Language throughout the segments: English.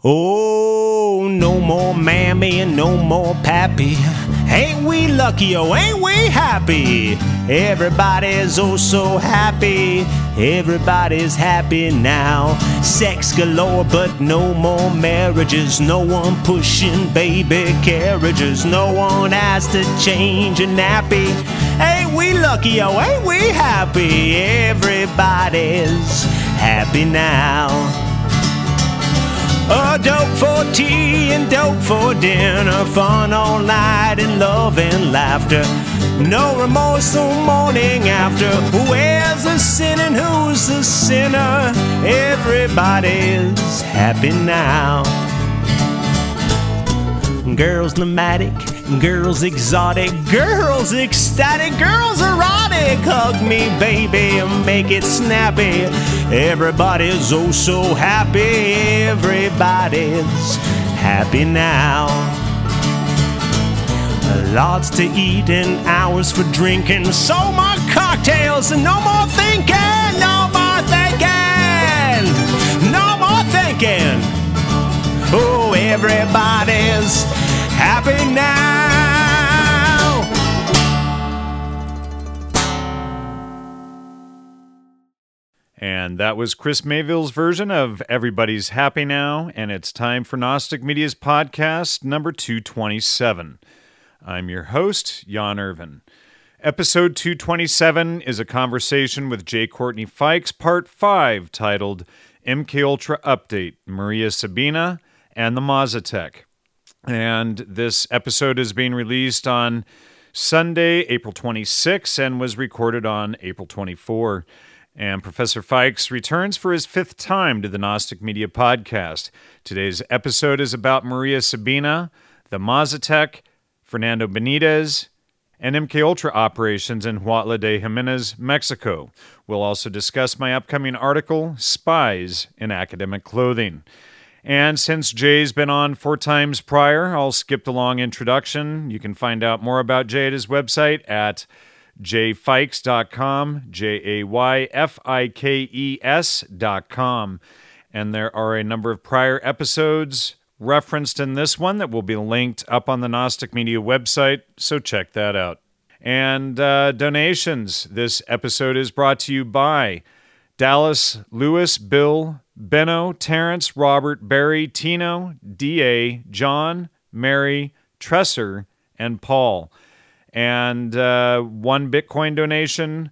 Oh, no more mammy and no more pappy. Ain't we lucky, oh, ain't we happy? Everybody's oh so happy. Everybody's happy now. Sex galore, but no more marriages. No one pushing baby carriages. No one has to change a nappy. Ain't we lucky, oh, ain't we happy? Everybody's happy now. Oh, dope for tea and dope for dinner. Fun all night and love and laughter. No remorse till morning after. Where's the sin and who's the sinner? Everybody's happy now. Girls dramatic, girls exotic, girls ecstatic, girls erotic. Hug me, baby, and make it snappy. Everybody's oh so happy. Everybody's happy now. Lots to eat and hours for drinking. So more cocktails and no more thinking. No more thinking. No more thinking. Oh, everybody's happy now. And that was Chris Mayville's version of Everybody's Happy Now, and it's time for Gnostic Media's podcast number 227. I'm your host, Jan Irvin. Episode 227 is a conversation with J. Courtney Fikes, part 5, titled MKUltra Update, Maria Sabina and the Mazatec. And this episode is being released on Sunday, April 26, and was recorded on April 24. And Professor Fikes returns for his 5th time to the Gnostic Media Podcast. Today's episode is about Maria Sabina, the Mazatec, Fernando Benitez, and MKUltra operations in Huautla de Jimenez, Mexico. We'll also discuss my upcoming article, Spies in Academic Clothing. And since Jay's been on 4 times prior, I'll skip the long introduction. You can find out more about Jay at his website at jayfikes.com, jayfikes.com. And there are a number of prior episodes referenced in this one that will be linked up on the Gnostic Media website, so check that out. And donations. This episode is brought to you by Dallas, Lewis, Bill, Benno, Terrence, Robert, Barry, Tino, D.A., John, Mary, Tresser, and Paul. And 1 Bitcoin donation,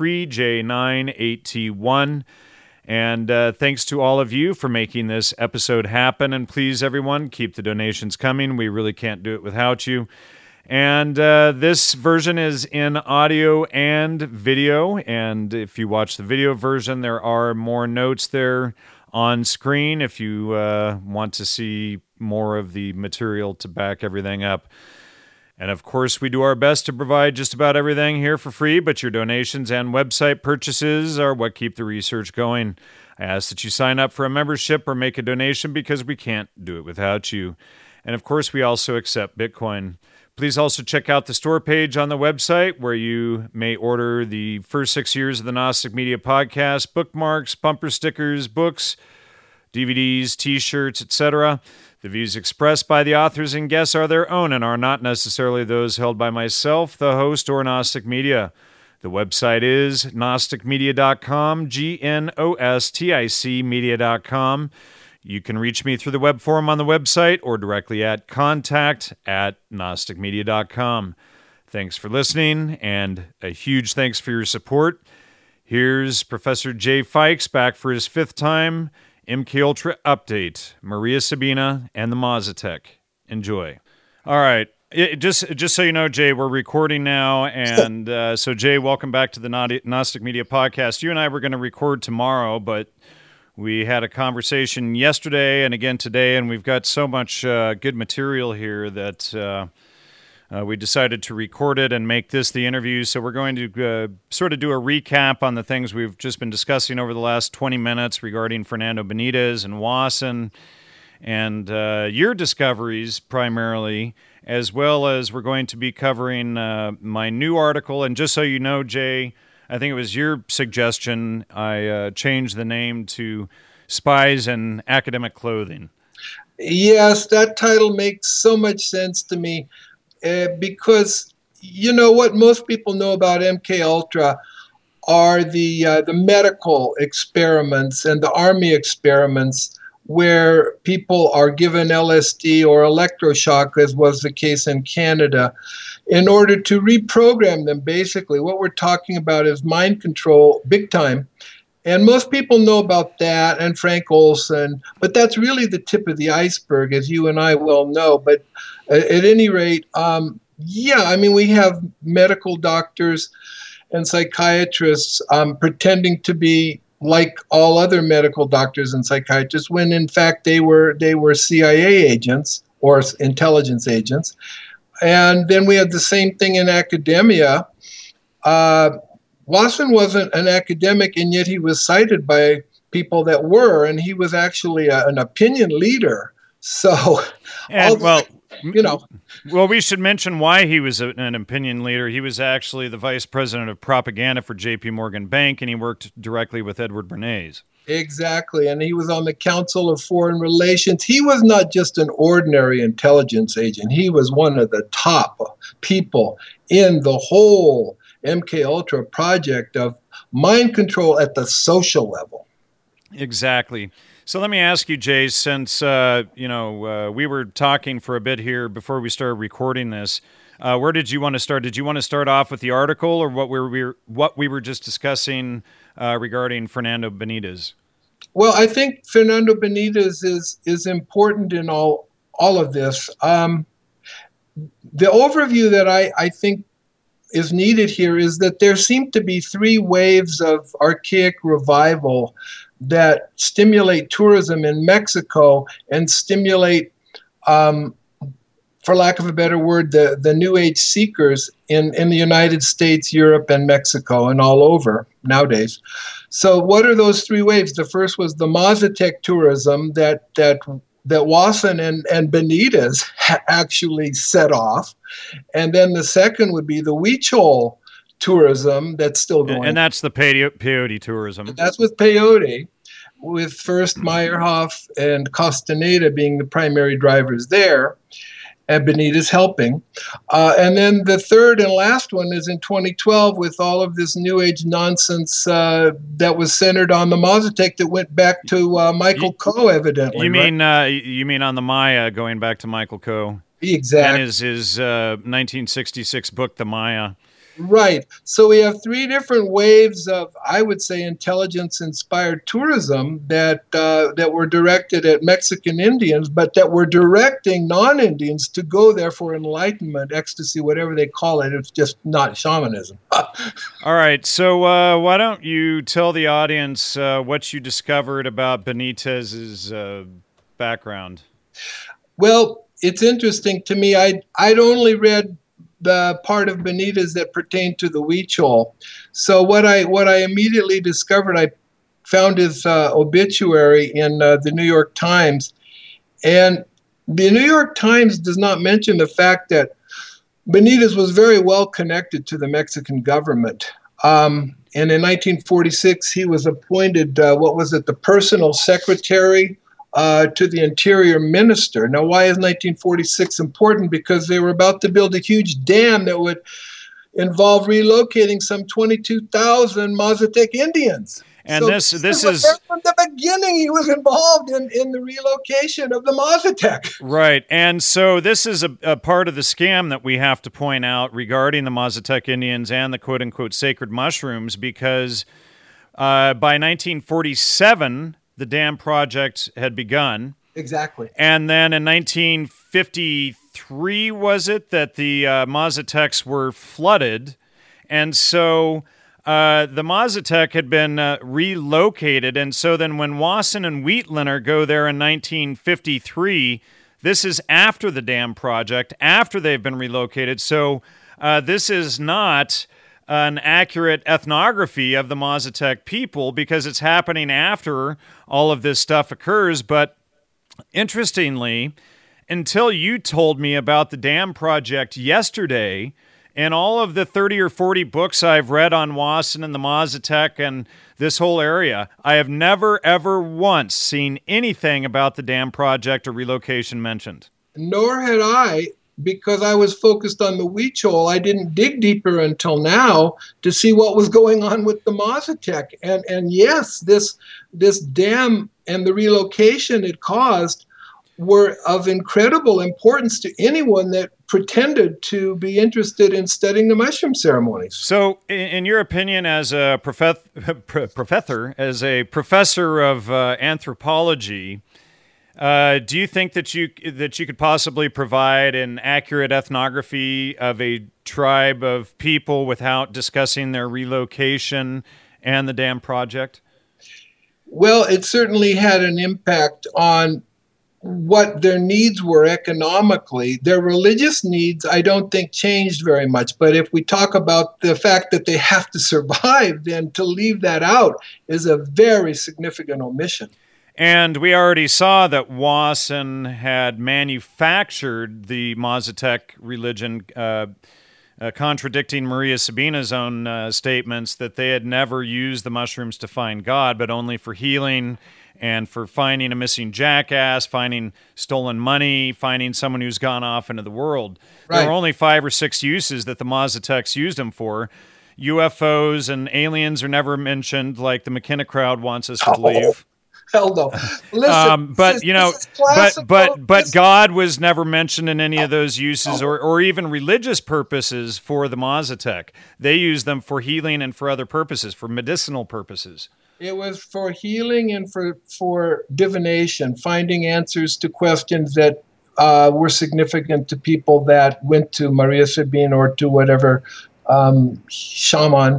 3J98T1. And thanks to all of you for making this episode happen. And please, everyone, keep the donations coming. We really can't do it without you. And this version is in audio and video. And if you watch the video version, there are more notes there on screen if you want to see more of the material to back everything up. And of course, we do our best to provide just about everything here for free, but your donations and website purchases are what keep the research going. I ask that you sign up for a membership or make a donation because we can't do it without you. And of course, we also accept Bitcoin. Please also check out the store page on the website where you may order the first 6 years of the Gnostic Media Podcast, bookmarks, bumper stickers, books, DVDs, T-shirts, etc. The views expressed by the authors and guests are their own and are not necessarily those held by myself, the host, or Gnostic Media. The website is gnosticmedia.com, GNOSTIC media.com. You can reach me through the web forum on the website or directly at contact@gnosticmedia.com. Thanks for listening, and a huge thanks for your support. Here's Professor Jay Fikes back for his 5th time. MKUltra Update, Maria Sabina and the Mazatec. Enjoy. All right. Just so you know, Jay, we're recording now. And so, Jay, welcome back to the Gnostic Media Podcast. You and I were going to record tomorrow, but we had a conversation yesterday and again today, and we've got so much good material here that we decided to record it and make this the interview. So we're going to sort of do a recap on the things we've just been discussing over the last 20 minutes regarding Fernando Benitez and Wasson and your discoveries primarily, as well as we're going to be covering my new article. And just so you know, Jay, I think it was your suggestion I changed the name to Spies in Academic Clothing. Yes, that title makes so much sense to me because what most people know about MK Ultra are the medical experiments and the army experiments where people are given LSD or electroshock, as was the case in Canada, in order to reprogram them. Basically, what we're talking about is mind control, big time. And most people know about that and Frank Olson, but that's really the tip of the iceberg, as you and I well know. But at any rate, we have medical doctors and psychiatrists pretending to be like all other medical doctors and psychiatrists, when in fact they were CIA agents or intelligence agents. And then we had the same thing in academia. Wasson wasn't an academic, and yet he was cited by people that were, and he was actually an opinion leader. So, Well, we should mention why he was an opinion leader. He was actually the vice president of propaganda for J.P. Morgan Bank, and he worked directly with Edward Bernays. Exactly, and he was on the Council of Foreign Relations. He was not just an ordinary intelligence agent. He was one of the top people in the whole MK Ultra project of mind control at the social level. Exactly. So let me ask you, Jay, since we were talking for a bit here before we started recording this, where did you want to start? Did you want to start off with the article, or what we were just discussing regarding Fernando Benitez? Well, I think Fernando Benitez is important in all of this. The overview that I think is needed here is that there seem to be three waves of archaic revival that stimulate tourism in Mexico and stimulate, for lack of a better word, the New Age seekers in the United States, Europe, and Mexico, and all over nowadays. So what are those three waves? The first was the Mazatec tourism that Wasson and Benitez actually set off. And then the second would be the Huichol tourism that's still going. And that's the peyote tourism. That's with peyote, with first Meyerhoff and Castaneda being the primary drivers there, and Benitez helping. And then the third and last one is in 2012 with all of this New Age nonsense that was centered on the Mazatec that went back to Michael Coe, evidently. You mean on the Maya, going back to Michael Coe? Exactly. And his 1966 book, The Maya. Right. So we have three different waves of, I would say, intelligence-inspired tourism that were directed at Mexican Indians, but that were directing non-Indians to go there for enlightenment, ecstasy, whatever they call it. It's just not shamanism. All right. So why don't you tell the audience what you discovered about Benitez's background? Well, it's interesting to me. I'd only read the part of Benitez that pertained to the Huichol. So what I immediately discovered, I found his obituary in the New York Times. And the New York Times does not mention the fact that Benitez was very well connected to the Mexican government. And in 1946, he was appointed, the personal secretary to the Interior Minister. Now, why is 1946 important? Because they were about to build a huge dam that would involve relocating some 22,000 Mazatec Indians. And so this is from the beginning, he was involved in the relocation of the Mazatec. Right. And so this is a part of the scam that we have to point out regarding the Mazatec Indians and the quote-unquote sacred mushrooms, because by 1947, the dam project had begun. Exactly. And then in 1953, was it, that the Mazatecs were flooded? And so the Mazatec had been relocated. And so then when Wasson and Wheatliner go there in 1953, this is after the dam project, after they've been relocated. So this is not an accurate ethnography of the Mazatec people, because it's happening after all of this stuff occurs. But interestingly, until you told me about the dam project yesterday in all of the 30 or 40 books I've read on Wasson and the Mazatec and this whole area, I have never, ever once seen anything about the dam project or relocation mentioned. Nor had I, because I was focused on the Huichol. I didn't dig deeper until now to see what was going on with the Mazatec. And yes, this dam and the relocation it caused were of incredible importance to anyone that pretended to be interested in studying the mushroom ceremonies. So, in your opinion, as a professor of anthropology, do you think that you could possibly provide an accurate ethnography of a tribe of people without discussing their relocation and the dam project? Well, it certainly had an impact on what their needs were economically. Their religious needs, I don't think, changed very much. But if we talk about the fact that they have to survive, then to leave that out is a very significant omission. And we already saw that Wasson had manufactured the Mazatec religion, contradicting Maria Sabina's own statements that they had never used the mushrooms to find God, but only for healing and for finding a missing jackass, finding stolen money, finding someone who's gone off into the world. Right. There were only 5 or 6 uses that the Mazatecs used them for. UFOs and aliens are never mentioned, like the McKenna crowd wants us to believe. Hell no. Listen, but God was never mentioned in any of those uses, or even religious purposes for the Mazatec. They used them for healing and for other purposes, for medicinal purposes. It was for healing and for divination, finding answers to questions that were significant to people that went to Maria Sabina or to whatever shaman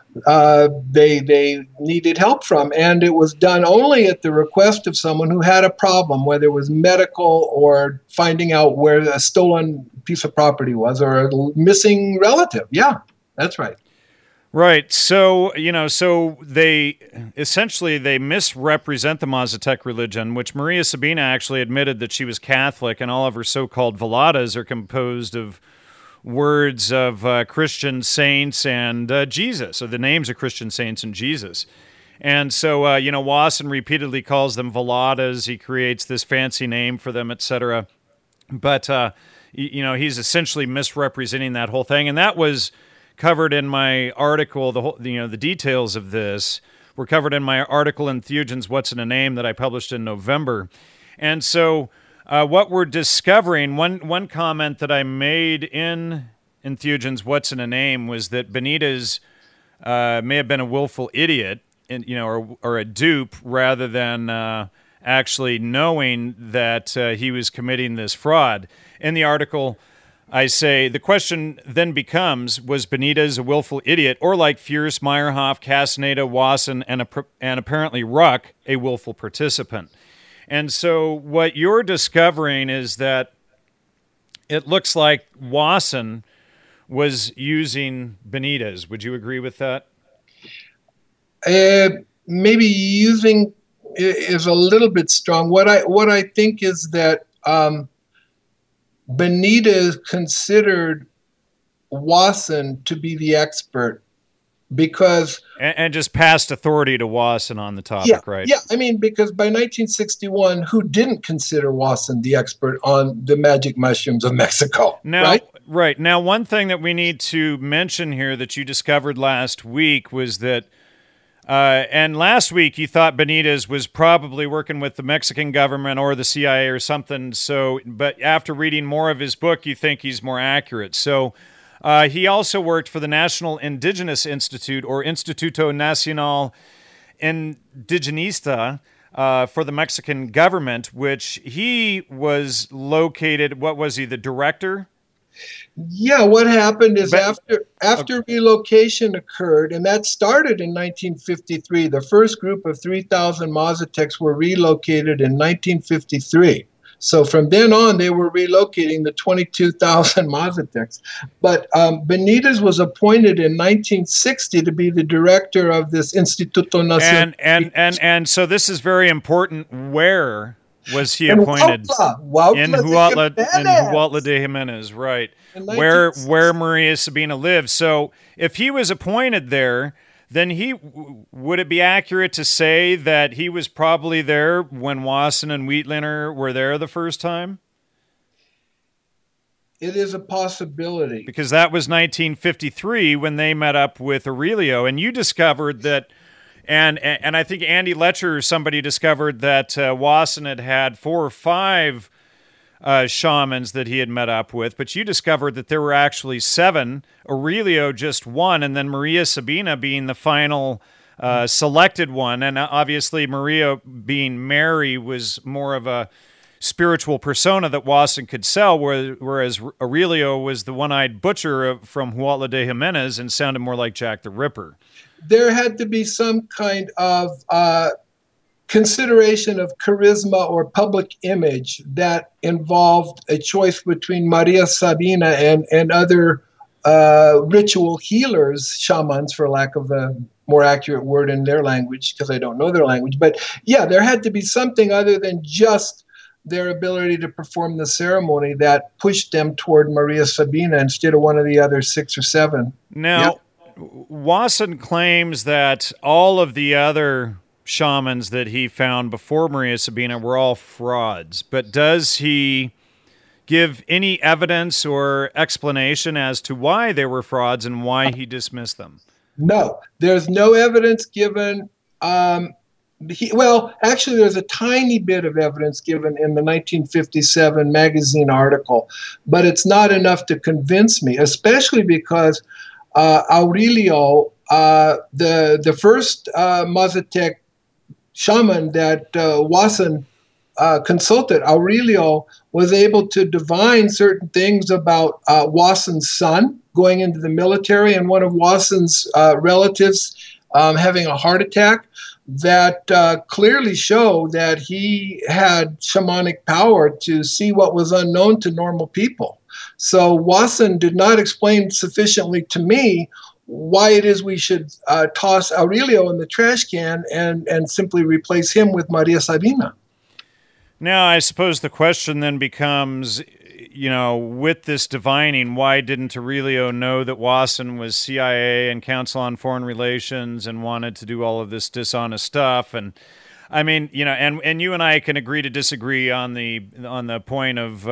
they needed help from. And it was done only at the request of someone who had a problem, whether it was medical or finding out where a stolen piece of property was or a missing relative. Yeah, that's right. Right. So, so they misrepresent the Mazatec religion, which Maria Sabina actually admitted that she was Catholic, and all of her so-called veladas are composed of words of Christian saints and Jesus, or the names of Christian saints and Jesus. And so, Wasson repeatedly calls them veladas. He creates this fancy name for them, etc. But, he's essentially misrepresenting that whole thing. And that was covered in my article. The details of this were covered in my article in Theogens, What's in a Name, that I published in November. And so what we're discovering, one comment that I made in Theogens, What's in a Name, was that Benitez may have been a willful idiot, or a dupe, rather than actually knowing that he was committing this fraud. In the article, I say, the question then becomes, was Benitez a willful idiot, or like Fierce, Meyerhoff, Castaneda, Wasson, and apparently Ruck, a willful participant? And so what you're discovering is that it looks like Wasson was using Benitez. Would you agree with that? Maybe using is a little bit strong. What I think is that Benitez considered Wasson to be the expert because... And just passed authority to Wasson on the topic, right? Yeah, I mean, because by 1961, who didn't consider Wasson the expert on the magic mushrooms of Mexico, right? Right. Now, one thing that we need to mention here that you discovered last week was that and last week you thought Benitez was probably working with the Mexican government or the CIA or something. So, but after reading more of his book, you think he's more accurate. So he also worked for the National Indigenous Institute, or Instituto Nacional Indigenista, for the Mexican government, which he was located. What was he, the director? Yeah, what happened is after relocation occurred, and that started in 1953, the first group of 3,000 Mazatecs were relocated in 1953. So from then on, they were relocating the 22,000 Mazatecs. But Benitez was appointed in 1960 to be the director of this Instituto Nacional. And so this is very important. Where was he appointed? In Huautla de Jimenez, right, where Maria Sabina lived. So if he was appointed there, then would it be accurate to say that he was probably there when Wasson and Wheatliner were there the first time? It is a possibility. Because that was 1953 when they met up with Aurelio, and you discovered that, and I think Andy Letcher or somebody discovered that Wasson had 4 or 5 shamans that he had met up with, but you discovered that there were actually 7, Aurelio just 1, and then Maria Sabina being the final selected one. And obviously Maria being Mary was more of a spiritual persona that Wasson could sell, whereas Aurelio was the one-eyed butcher from Huautla de Jimenez and sounded more like Jack the Ripper. There had to be some kind of consideration of charisma or public image that involved a choice between Maria Sabina and other ritual healers, shamans, for lack of a more accurate word in their language, because I don't know their language. But yeah, there had to be something other than just their ability to perform the ceremony that pushed them toward Maria Sabina instead of one of the other 6 or 7. Now, Wasson claims that all of the other shamans that he found before Maria Sabina were all frauds, but does he give any evidence or explanation as to why they were frauds and why he dismissed them? No, there's no evidence given. Actually, there's a tiny bit of evidence given in the 1957 magazine article, but it's not enough to convince me, especially because Aurelio, the first Mazatec shaman that Wasson consulted, Aurelio was able to divine certain things about Wasson's son going into the military and one of Wasson's relatives having a heart attack that clearly show that he had shamanic power to see what was unknown to normal people. So Wasson did not explain sufficiently to me why it is we should toss Aurelio in the trash can and simply replace him with Maria Sabina. Now, I suppose the question then becomes, with this divining, why didn't Aurelio know that Wasson was CIA and Council on Foreign Relations and wanted to do all of this dishonest stuff? And I mean, and you and I can agree to disagree on the point of,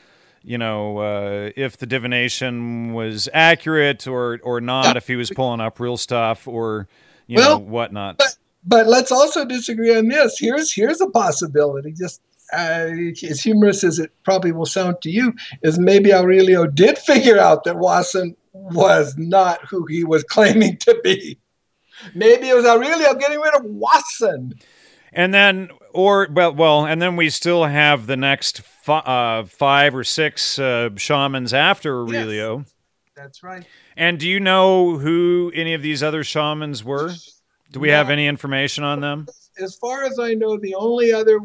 if the divination was accurate or not, if he was pulling up real stuff or, whatnot. But let's also disagree on this. Here's a possibility, just as humorous as it probably will sound to you, is maybe Aurelio did figure out that Wasson was not who he was claiming to be. Maybe it was Aurelio getting rid of Wasson. And then, and then we still have the next 5 or 6 shamans after Aurelio. Yes, that's right. And do you know who any of these other shamans were? Do we have any information on them? As far as I know, the only other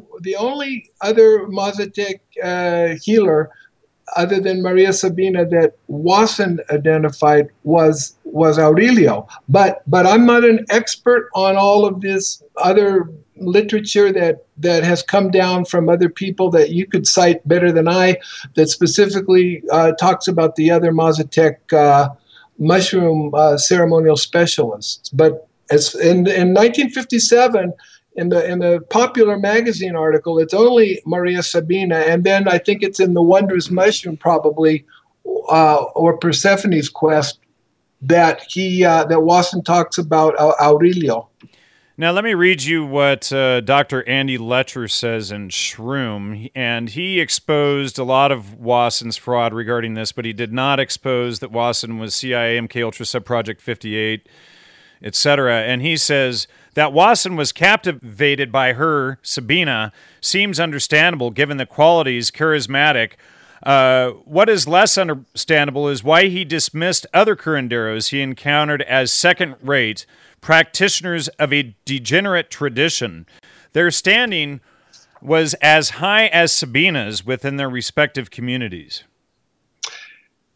Mazatec healer, other than Maria Sabina, that Wasson identified was Aurelio. But I'm not an expert on all of this other literature that has come down from other people that you could cite better than I, that specifically talks about the other Mazatec mushroom ceremonial specialists. But as in 1957, in the popular magazine article, it's only Maria Sabina, and then I think it's in the Wondrous Mushroom probably, or Persephone's Quest, that Wasson talks about Aurelio. Now, let me read you what Dr. Andy Letcher says in Shroom, and he exposed a lot of Wasson's fraud regarding this, but he did not expose that Wasson was CIA, MK Ultra Subproject 58, etc. And he says that Wasson was captivated by her, Sabina, seems understandable given the qualities charismatic. What is less understandable is why he dismissed other curanderos he encountered as second-rate practitioners of a degenerate tradition. Their standing was as high as Sabina's within their respective communities.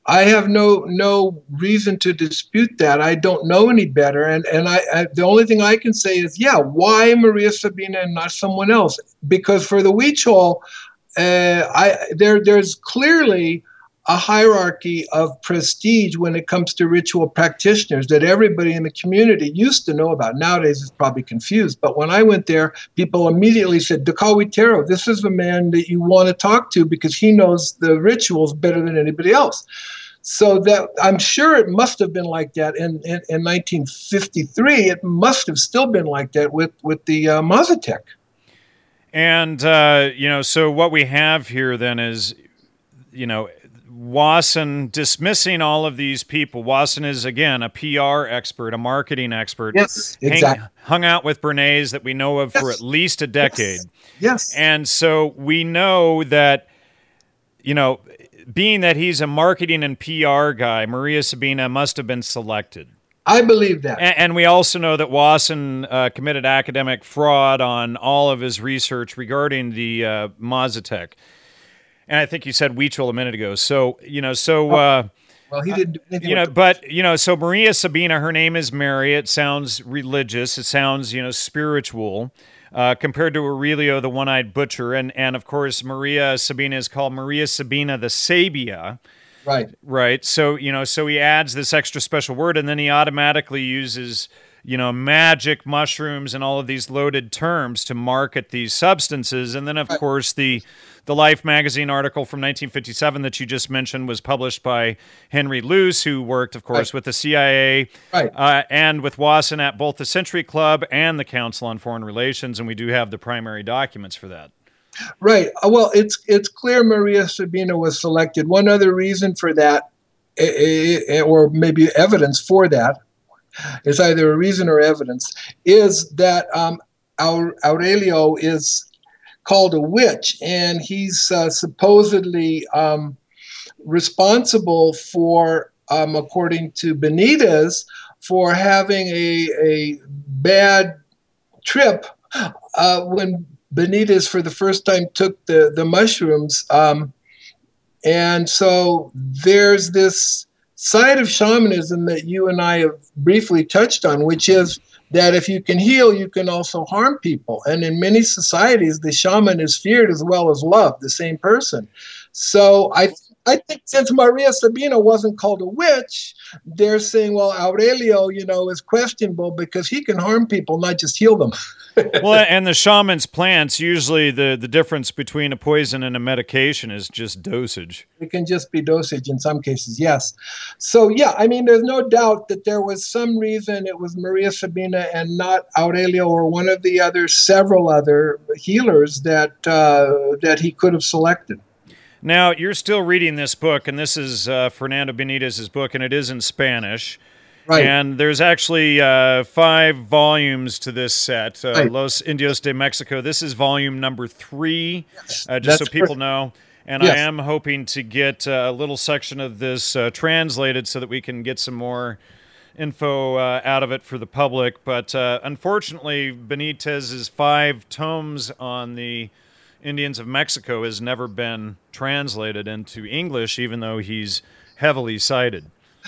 I have no reason to dispute that. I don't know any better, and I the only thing I can say is, yeah, why Maria Sabina and not someone else? Because for the Huichol, there's clearly a hierarchy of prestige when it comes to ritual practitioners that everybody in the community used to know about. Nowadays, it's probably confused. But when I went there, people immediately said, Dakawitero, this is the man that you want to talk to because he knows the rituals better than anybody else. So that I'm sure it must have been like that in 1953. It must have still been like that with the Mazatec. And, so what we have here then is, Wasson dismissing all of these people. Wasson is, again, a PR expert, a marketing expert. Yes, exactly. Hung out with Bernays that we know of for at least a decade. Yes. And so we know that, being that he's a marketing and PR guy, Maria Sabina must have been selected. I believe that. And we also know that Wasson committed academic fraud on all of his research regarding the Mazatec. And I think you said Huichol a minute ago. So, well, he didn't do anything. So Maria Sabina, her name is Mary. It sounds religious. It sounds, spiritual. Compared to Aurelio, the one-eyed butcher. And of course, Maria Sabina is called Maria Sabina the Sabia. Right. So, so he adds this extra special word, and then he automatically uses, magic, mushrooms, and all of these loaded terms to market these substances. And then, of course, the Life magazine article from 1957 that you just mentioned was published by Henry Luce, who worked, of course, with the CIA and with Wasson at both the Century Club and the Council on Foreign Relations, and we do have the primary documents for that. Right. Well, it's clear Maria Sabina was selected. One other reason for that, or maybe evidence for that, is either a reason or evidence, is that Aurelio is called a witch, and he's supposedly responsible for, according to Benitez, for having a bad trip when Benitez for the first time took the mushrooms. And so there's this side of shamanism that you and I have briefly touched on, which is that if you can heal, you can also harm people. And in many societies, the shaman is feared as well as loved, the same person. So I think since Maria Sabina wasn't called a witch, they're saying, well, Aurelio, is questionable because he can harm people, not just heal them. Well, and the shaman's plants, usually the difference between a poison and a medication is just dosage. It can just be dosage in some cases, yes. So, yeah, there's no doubt that there was some reason it was Maria Sabina and not Aurelio or one of the several other healers that he could have selected. Now, you're still reading this book, and this is Fernando Benitez's book, and it is in Spanish. Right. And there's actually 5 volumes to this set, Los Indios de Mexico. This is volume number 3, just so people know. And I am hoping to get a little section of this translated so that we can get some more info out of it for the public. But unfortunately, Benitez's 5 tomes on the Indians of Mexico has never been translated into English, even though he's heavily cited.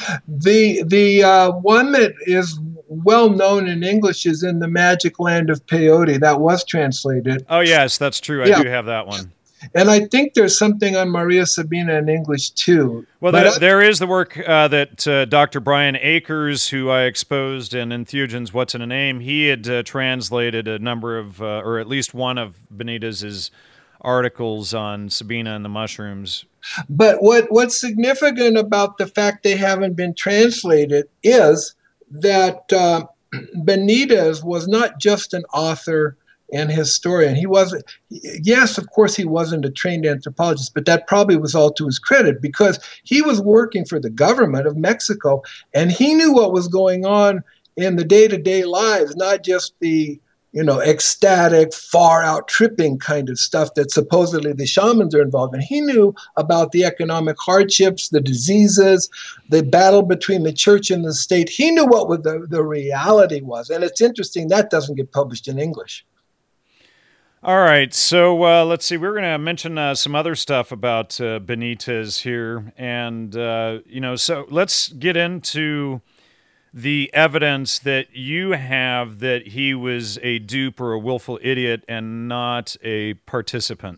The one that is well known in English is In the Magic Land of Peyote. That was translated. Oh, yes, that's true. I do have that one. And I think there's something on Maria Sabina in English, too. Well, there is the work that Dr. Brian Akers, who I exposed in Entheogens, What's in a Name, he had translated a number of, or at least one of Benitez's articles on Sabina and the mushrooms. But what's significant about the fact they haven't been translated is that Benitez was not just an author and historian. He wasn't, yes, of course, he wasn't a trained anthropologist, but that probably was all to his credit because he was working for the government of Mexico and he knew what was going on in the day-to-day lives, not just the ecstatic, far-out tripping kind of stuff that supposedly the shamans are involved in. He knew about the economic hardships, the diseases, the battle between the church and the state. He knew what the reality was. And it's interesting that doesn't get published in English. All right, so let's see. We're going to mention some other stuff about Benitez here, and so let's get into the evidence that you have that he was a dupe or a willful idiot and not a participant.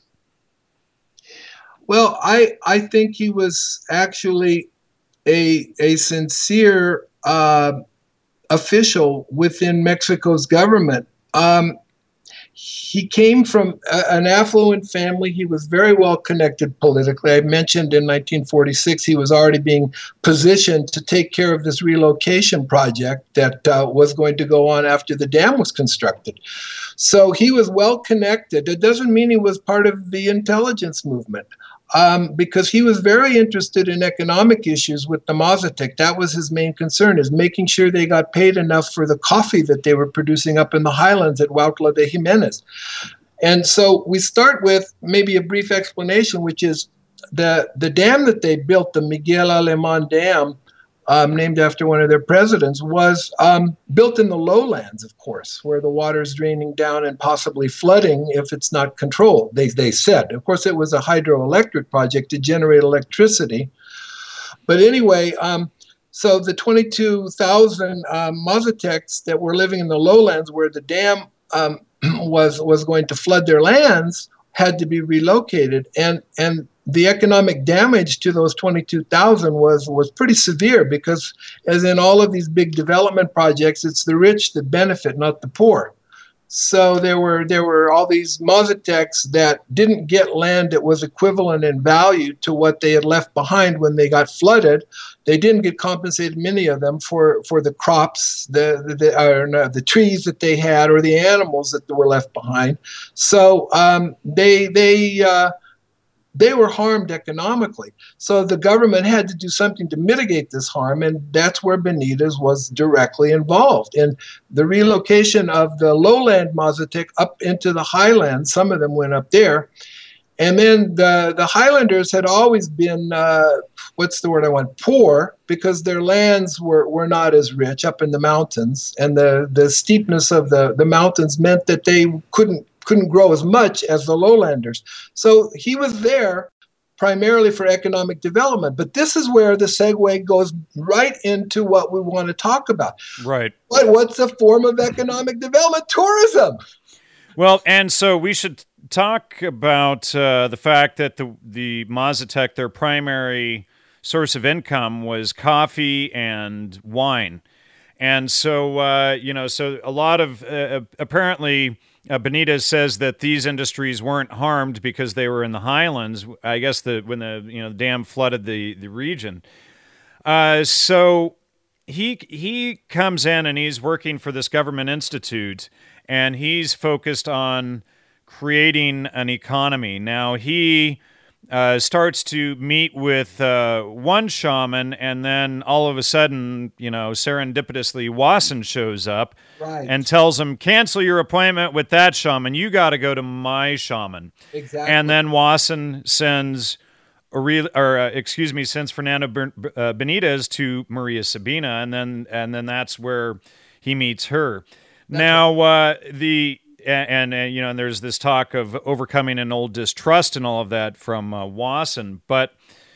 Well, I think he was actually a sincere official within Mexico's government. He came from an affluent family. He was very well connected politically. I mentioned in 1946 he was already being positioned to take care of this relocation project that was going to go on after the dam was constructed. So he was well connected. It doesn't mean he was part of the intelligence movement. Because he was very interested in economic issues with the Mazatec. That was his main concern, is making sure they got paid enough for the coffee that they were producing up in the highlands at Huautla de Jimenez. And so we start with maybe a brief explanation, which is the dam that they built, the Miguel Alemán Dam, named after one of their presidents, was built in the lowlands, of course, where the water is draining down and possibly flooding if it's not controlled, they said. Of course, it was a hydroelectric project to generate electricity. But anyway, so the 22,000 Mazatecs that were living in the lowlands where the dam was going to flood their lands had to be relocated. And the economic damage to those 22,000 was pretty severe because, as in all of these big development projects, it's the rich that benefit, not the poor. So there were all these Mazatecs that didn't get land that was equivalent in value to what they had left behind when they got flooded. They didn't get compensated, many of them, for the crops, the trees that they had, or the animals that were left behind. So they were harmed economically. So the government had to do something to mitigate this harm, and that's where Benitez was directly involved in the relocation of the lowland Mazatec up into the highlands. Some of them went up there. And then the highlanders had always been, poor, because their lands were not as rich up in the mountains, and the steepness of the mountains meant that they couldn't grow as much as the lowlanders. So he was there primarily for economic development. But this is where the segue goes right into what we want to talk about. Right. What's a form of economic development? Tourism. Well, and so we should talk about the fact that the Mazatec, their primary source of income was coffee and wine. And so, so a lot of, apparently, Benitez says that these industries weren't harmed because they were in the highlands. I guess when the dam flooded the region. So he comes in and he's working for this government institute, and he's focused on creating an economy. Now he starts to meet with one shaman, and then all of a sudden, serendipitously, Wasson shows up and tells him, cancel your appointment with that shaman. You got to go to my shaman. Exactly. And then Wasson sends Fernando Benitez to Maria Sabina, and then that's where he meets her. And there's this talk of overcoming an old distrust and all of that from Wasson. But,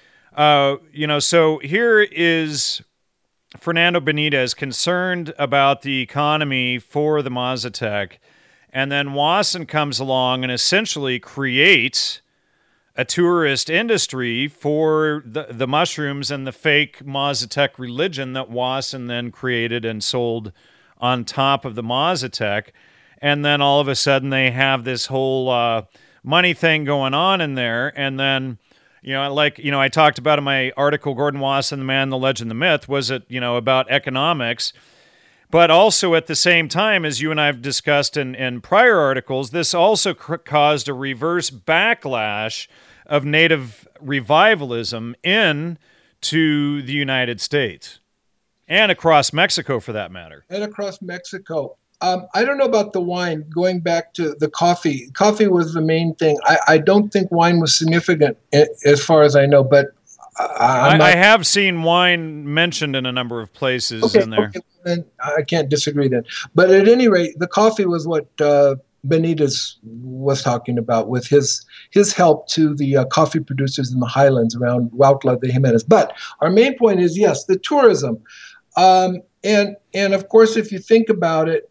so here is Fernando Benitez concerned about the economy for the Mazatec. And then Wasson comes along and essentially creates a tourist industry for the mushrooms and the fake Mazatec religion that Wasson then created and sold on top of the Mazatec. And then all of a sudden they have this whole money thing going on in there. And then, I talked about in my article, Gordon Wasson, The Man, the Legend, the Myth, was it, about economics. But also at the same time, as you and I have discussed in prior articles, this also caused a reverse backlash of Native revivalism into the United States and across Mexico, for that matter. And across Mexico. I don't know about the wine. Going back to the coffee. Coffee was the main thing. I don't think wine was significant as far as I know, but I have seen wine mentioned in a number of places in there. Okay, then I can't disagree then. But at any rate, the coffee was what Benitez was talking about with his help to the coffee producers in the highlands around Huautla de Jimenez. But our main point is, yes, the tourism. And of course, if you think about it,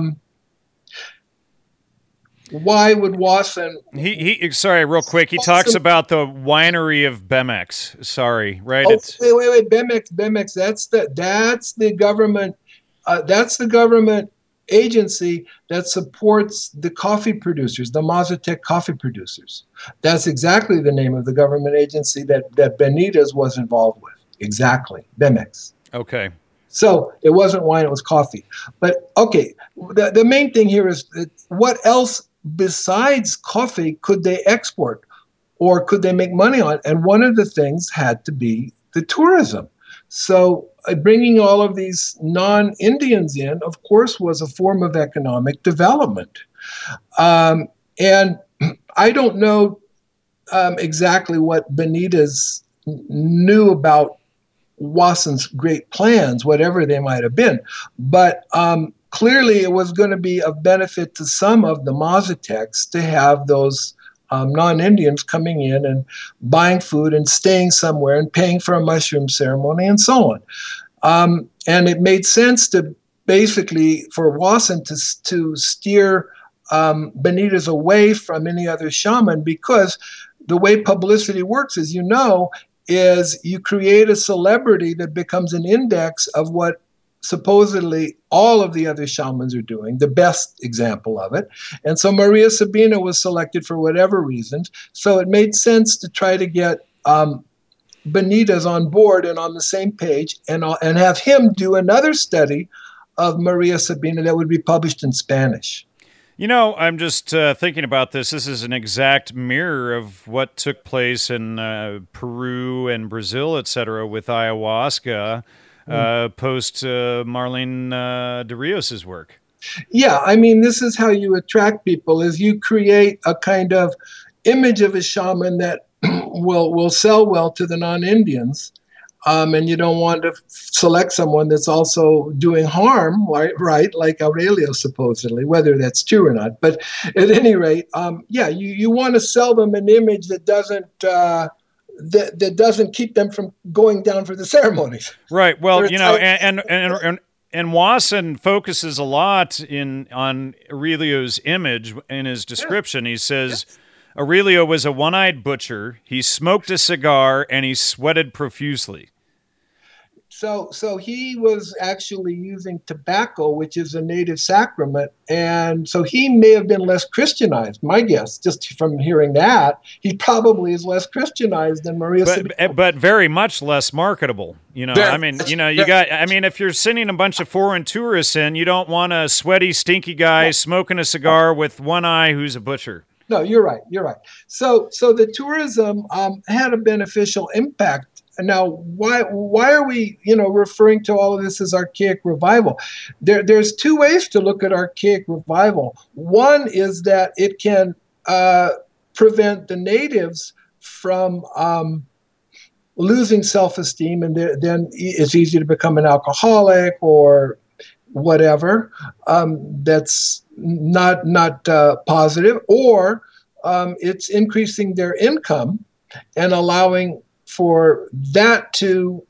why would Wasson? Sorry, real quick. He talks about the winery of Bemex. Sorry, right? Oh, wait. Bemex. That's the government. That's the government agency that supports the coffee producers, the Mazatec coffee producers. That's exactly the name of the government agency that Benitez was involved with. Exactly, Bemex. Okay. So it wasn't wine, it was coffee. But okay, the main thing here is what else besides coffee could they export or could they make money on? And one of the things had to be the tourism. So bringing all of these non-Indians in, of course, was a form of economic development. And I don't know exactly what Benitez knew about Wasson's great plans, whatever they might have been. But clearly it was going to be of benefit to some of the Mazatecs to have those non-Indians coming in and buying food and staying somewhere and paying for a mushroom ceremony and so on. And it made sense to basically for Wasson to steer Benitez away from any other shaman, because the way publicity works, as you know, is you create a celebrity that becomes an index of what supposedly all of the other shamans are doing, the best example of it. And so Maria Sabina was selected for whatever reasons. So it made sense to try to get Benitez on board and on the same page and have him do another study of Maria Sabina that would be published in Spanish. You know, I'm just thinking about this. This is an exact mirror of what took place in Peru and Brazil, et cetera, with ayahuasca post Marlene de Rios's work. Yeah, I mean, this is how you attract people, is you create a kind of image of a shaman that will sell well to the non-Indians. And you don't want to select someone that's also doing harm, right? Like Aurelio, supposedly, whether that's true or not. But at any rate, you want to sell them an image that doesn't that doesn't keep them from going down for the ceremonies. Right. Well, you know, and Wasson focuses a lot on Aurelio's image in his description. He says, Aurelio was a one-eyed butcher. He smoked a cigar and he sweated profusely. So he was actually using tobacco, which is a native sacrament, and so he may have been less Christianized. My guess, just from hearing that, he probably is less Christianized than Maria Sabina. But very much less marketable. You know, I mean, you know, if you're sending a bunch of foreign tourists in, you don't want a sweaty, stinky guy smoking a cigar with one eye who's a butcher. No, you're right. So the tourism had a beneficial impact. Now, why are we, referring to all of this as archaic revival? There's two ways to look at archaic revival. One is that it can prevent the natives from losing self-esteem, and then it's easy to become an alcoholic or whatever. That's not positive, or it's increasing their income and allowing for that to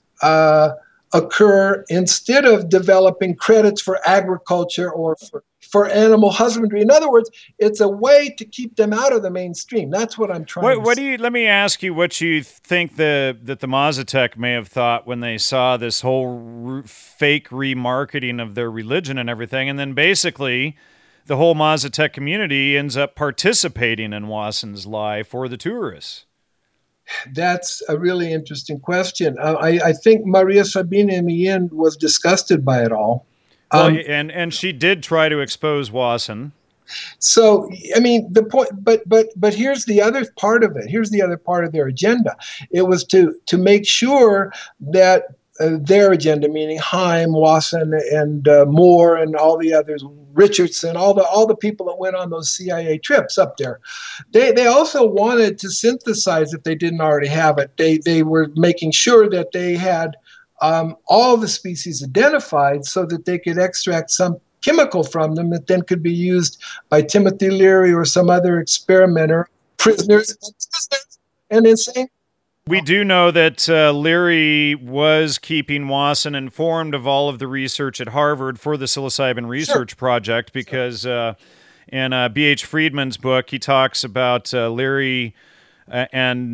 occur instead of developing credits for agriculture or for animal husbandry. In other words, it's a way to keep them out of the mainstream. That's what I'm trying to say. Let me ask you what you think that the Mazatec may have thought when they saw this whole fake remarketing of their religion and everything, and then basically the whole Mazatec community ends up participating in Wasson's lie for the tourists. That's a really interesting question. I think Maria Sabina in the end was disgusted by it all. Well, and she did try to expose Wasson. So, I mean, the point, but here's the other part of it. Here's the other part of their agenda. It was to make sure that their agenda, meaning Haim, Wasson, and Moore, and all the others, Richardson, all the people that went on those CIA trips up there, they also wanted to synthesize, if they didn't already have it, they were making sure that they had all the species identified so that they could extract some chemical from them that then could be used by Timothy Leary or some other experimenter, prisoners and insane. We do know that Leary was keeping Wasson informed of all of the research at Harvard for the psilocybin research project, because in B.H. Friedman's book, he talks about Leary and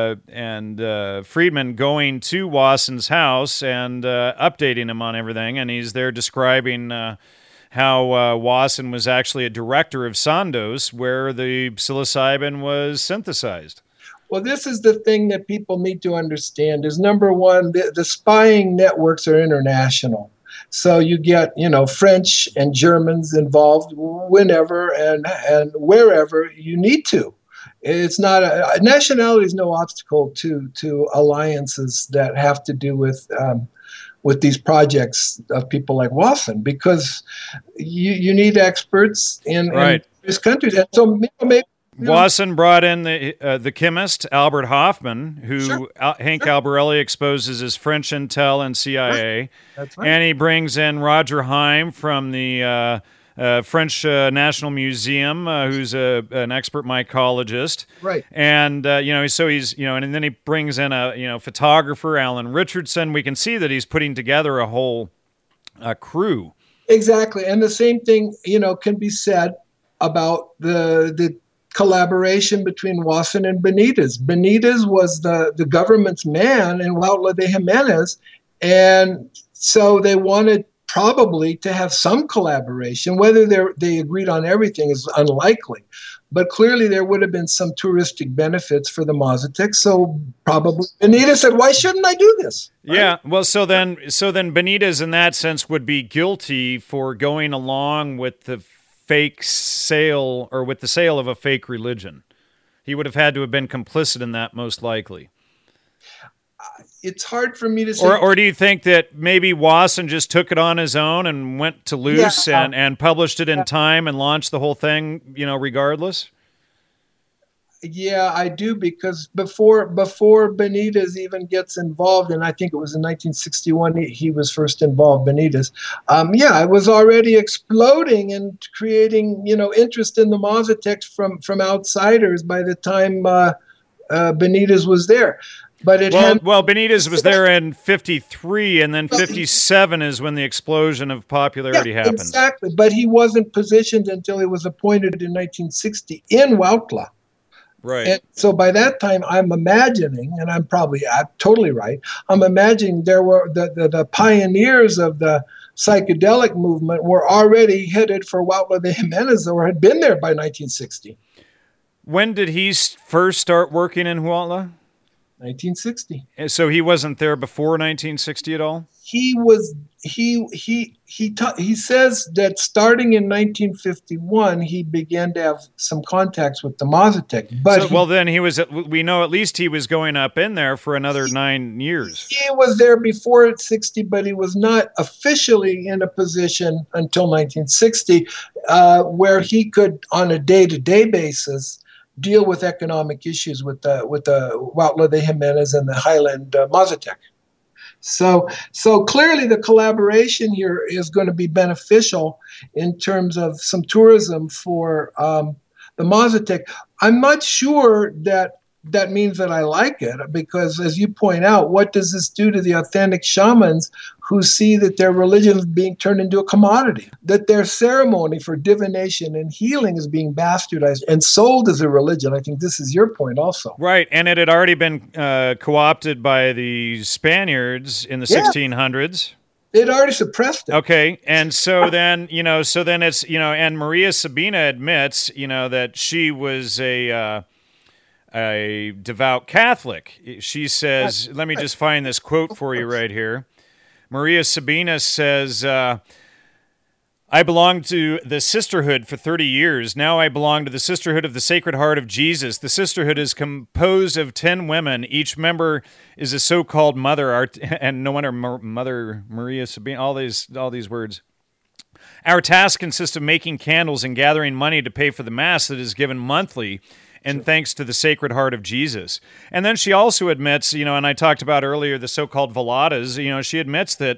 Friedman going to Wasson's house and updating him on everything, and he's there describing how Wasson was actually a director of Sandoz, where the psilocybin was synthesized. Well, this is the thing that people need to understand is, number one, the spying networks are international. So you get, French and Germans involved whenever and wherever you need to. It's not nationality is no obstacle to alliances that have to do with these projects of people like Wasson, because you need experts in these countries. And so maybe Wasson brought in the chemist Albert Hoffman, who Hank Albarelli exposes as French intel and CIA. That's right. And he brings in Roger Heim from the French National Museum, who's an expert mycologist. Right. And so he's and then he brings in a photographer, Alan Richardson. We can see that he's putting together a whole crew. Exactly, and the same thing can be said about the collaboration between Wasson and Benitez. Benitez was the government's man in Huautla de Jimenez, and so they wanted probably to have some collaboration. Whether they agreed on everything is unlikely, but clearly there would have been some touristic benefits for the Mazatec. So probably Benitez said, "Why shouldn't I do this?" Right? Yeah, well, so then Benitez, in that sense, would be guilty for going along with the fake sale, or with the sale of a fake religion. He would have had to have been complicit in that, most likely. It's hard for me to say. Or do you think that maybe Wasson just took it on his own and went to Luce and published it in time and launched the whole thing, regardless? Yeah, I do, because before Benitez even gets involved, and I think it was in 1961 he was first involved, Benitez. It was already exploding and creating interest in the Mazatecs from outsiders by the time Benitez was there. But Benitez was there in 53, and then 57 is when the explosion of popularity happens. Exactly, but he wasn't positioned until he was appointed in 1960 in Huautla. Right. And so by that time, I'm imagining, and I'm totally right, I'm imagining there were the pioneers of the psychedelic movement were already headed for Huautla de Jimenez, or had been there by 1960. When did he first start working in Huautla? 1960. So he wasn't there before 1960 at all? He was. He says that starting in 1951, he began to have some contacts with the Mazatec. But then he was. We know at least he was going up in there for another 9 years. He was there before 60, but he was not officially in a position until 1960, where he could, on a day-to-day basis, deal with economic issues with the Huautla de Jimenez and the Highland Mazatec. So clearly the collaboration here is going to be beneficial in terms of some tourism for the Mazatec. I'm not sure that means that I like it, because, as you point out, what does this do to the authentic shamans who see that their religion is being turned into a commodity, that their ceremony for divination and healing is being bastardized and sold as a religion? I think this is your point also. Right, and it had already been co-opted by the Spaniards in the 1600s. They'd already suppressed it. Okay, and so then, it's, and Maria Sabina admits, that she was a devout Catholic. She says, let me just find this quote for you right here. Maria Sabina says, I belonged to the Sisterhood for 30 years. Now I belong to the Sisterhood of the Sacred Heart of Jesus. The Sisterhood is composed of 10 women. Each member is a so-called mother, and no wonder Mother Maria Sabina, all these words. Our task consists of making candles and gathering money to pay for the Mass that is given monthly, and thanks to the Sacred Heart of Jesus. And then she also admits, and I talked about earlier the so-called Veladas, she admits that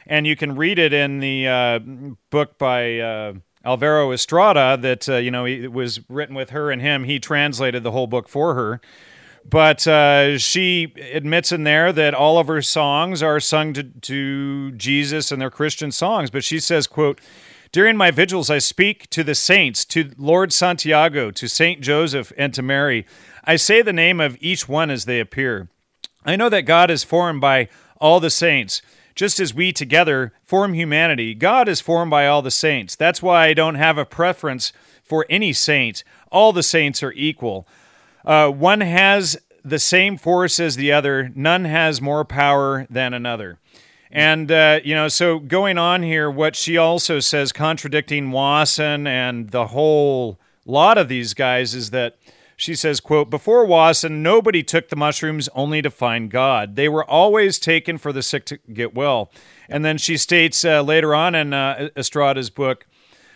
and you can read it in the book by Alvaro Estrada that, it was written with her and him. He translated the whole book for her. But she admits in there that all of her songs are sung to Jesus and they're Christian songs. But she says, quote, "During my vigils, I speak to the saints, to Lord Santiago, to Saint Joseph, and to Mary. I say the name of each one as they appear. I know that God is formed by all the saints. Just as we together form humanity, God is formed by all the saints. That's why I don't have a preference for any saint. All the saints are equal. One has the same force as the other. None has more power than another." And, so going on here, what she also says, contradicting Wasson and the whole lot of these guys, is that she says, quote, "Before Wasson, nobody took the mushrooms only to find God. They were always taken for the sick to get well." And then she states later on in Estrada's book,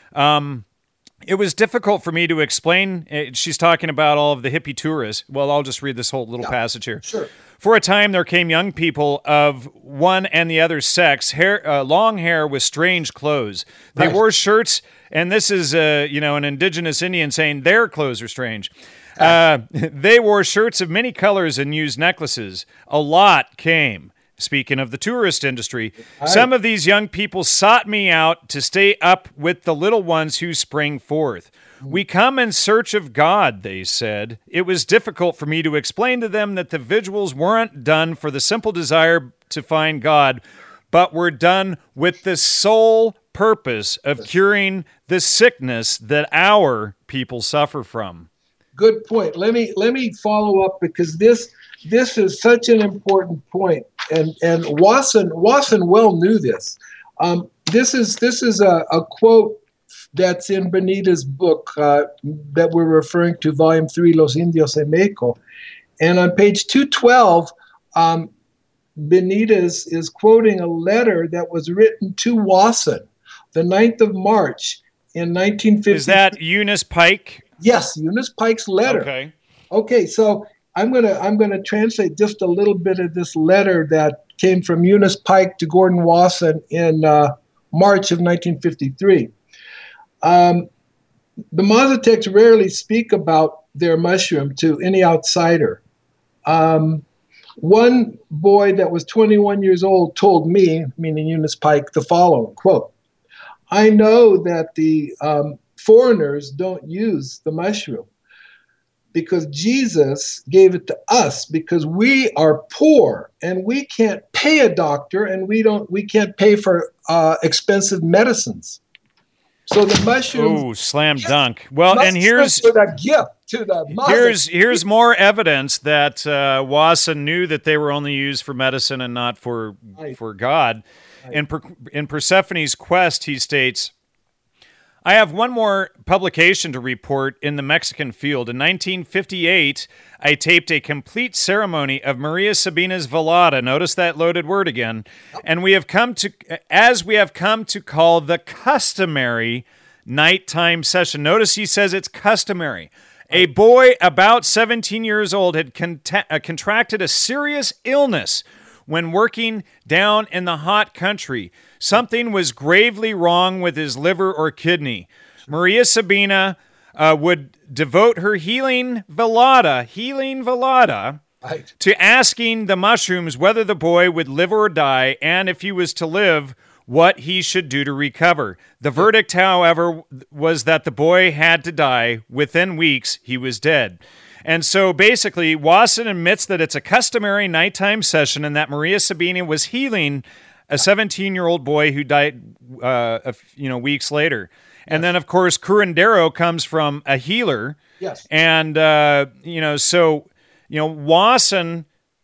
"It was difficult for me to explain." She's talking about all of the hippie tourists. Well, I'll just read this whole little passage here. Sure. "For a time there came young people of one and the other sex, long hair with strange clothes. They wore shirts," and this is an indigenous Indian saying their clothes are strange. "They wore shirts of many colors and used necklaces. A lot came." Speaking of the tourist industry, "Some of these young people sought me out to stay up with the little ones who spring forth. We come in search of God," they said. "It was difficult for me to explain to them that the vigils weren't done for the simple desire to find God, but were done with the sole purpose of curing the sickness that our people suffer from." Good point. Let me follow up, because this is such an important point, and Wasson well knew this. This is a quote that's in Benita's book that we're referring to, Volume 3, Los Indios en Mexico, and on page 212, Benitez is quoting a letter that was written to Wasson, the 9th of March in 1950. Is that Eunice Pike? Yes, Eunice Pike's letter. Okay. Okay, so I'm gonna translate just a little bit of this letter that came from Eunice Pike to Gordon Wasson in March of 1953. The Mazatecs rarely speak about their mushroom to any outsider. One boy that was 21 years old told me, meaning Eunice Pike, the following, quote, "I know that the foreigners don't use the mushroom because Jesus gave it to us because we are poor and we can't pay a doctor and we can't pay for expensive medicines. So the mushrooms." Oh, slam dunk. Well, and here's a gift to the here's more evidence that Wasson knew that they were only used for medicine and not for God. Right. In Persephone's Quest, he states, "I have one more publication to report in the Mexican field. In 1958, I taped a complete ceremony of Maria Sabina's velada." Notice that loaded word again. "And we have come to call the customary nighttime session." Notice he says it's customary. "A boy about 17 years old had contracted a serious illness when working down in the hot country. Something was gravely wrong with his liver or kidney. Maria Sabina would devote her healing velada to asking the mushrooms whether the boy would live or die, and if he was to live, what he should do to recover. The verdict, however, was that the boy had to die. Within weeks, he was dead." And so basically, Wasson admits that it's a customary nighttime session and that Maria Sabina was healing a 17-year-old boy who died weeks later. And then, of course, curandero comes from a healer. Yes. And, Wasson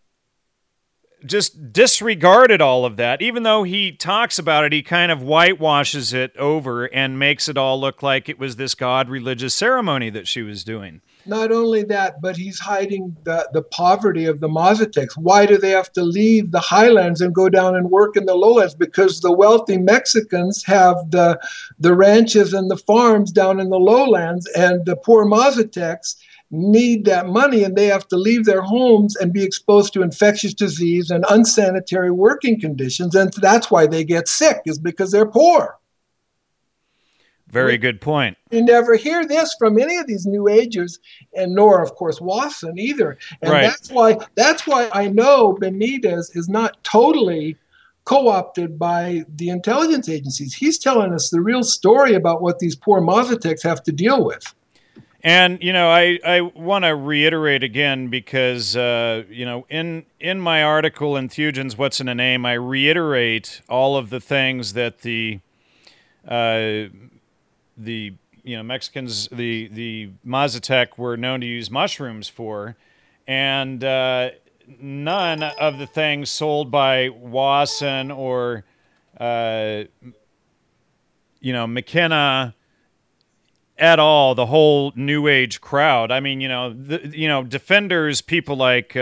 just disregarded all of that. Even though he talks about it, he kind of whitewashes it over and makes it all look like it was this God religious ceremony that she was doing. Not only that, but he's hiding the poverty of the Mazatecs. Why do they have to leave the highlands and go down and work in the lowlands? Because the wealthy Mexicans have the ranches and the farms down in the lowlands, and the poor Mazatecs need that money, and they have to leave their homes and be exposed to infectious disease and unsanitary working conditions. And that's why they get sick, is because they're poor. Very good point. You never hear this from any of these New Agers, and nor, of course, Wasson either. And right. that's why I know Benitez is not totally co-opted by the intelligence agencies. He's telling us the real story about what these poor Mazatecs have to deal with. And, I want to reiterate again because, in my article in Thuygens, What's in a Name, I reiterate all of the things that the Mexicans, the Mazatec were known to use mushrooms for, and none of the things sold by Wasson or, McKenna at all, the whole New Age crowd. I mean, defenders, people like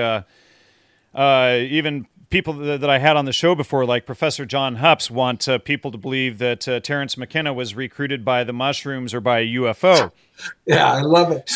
even people that I had on the show before, like Professor John Hups, want people to believe that Terence McKenna was recruited by the mushrooms or by a UFO. Yeah, I love it.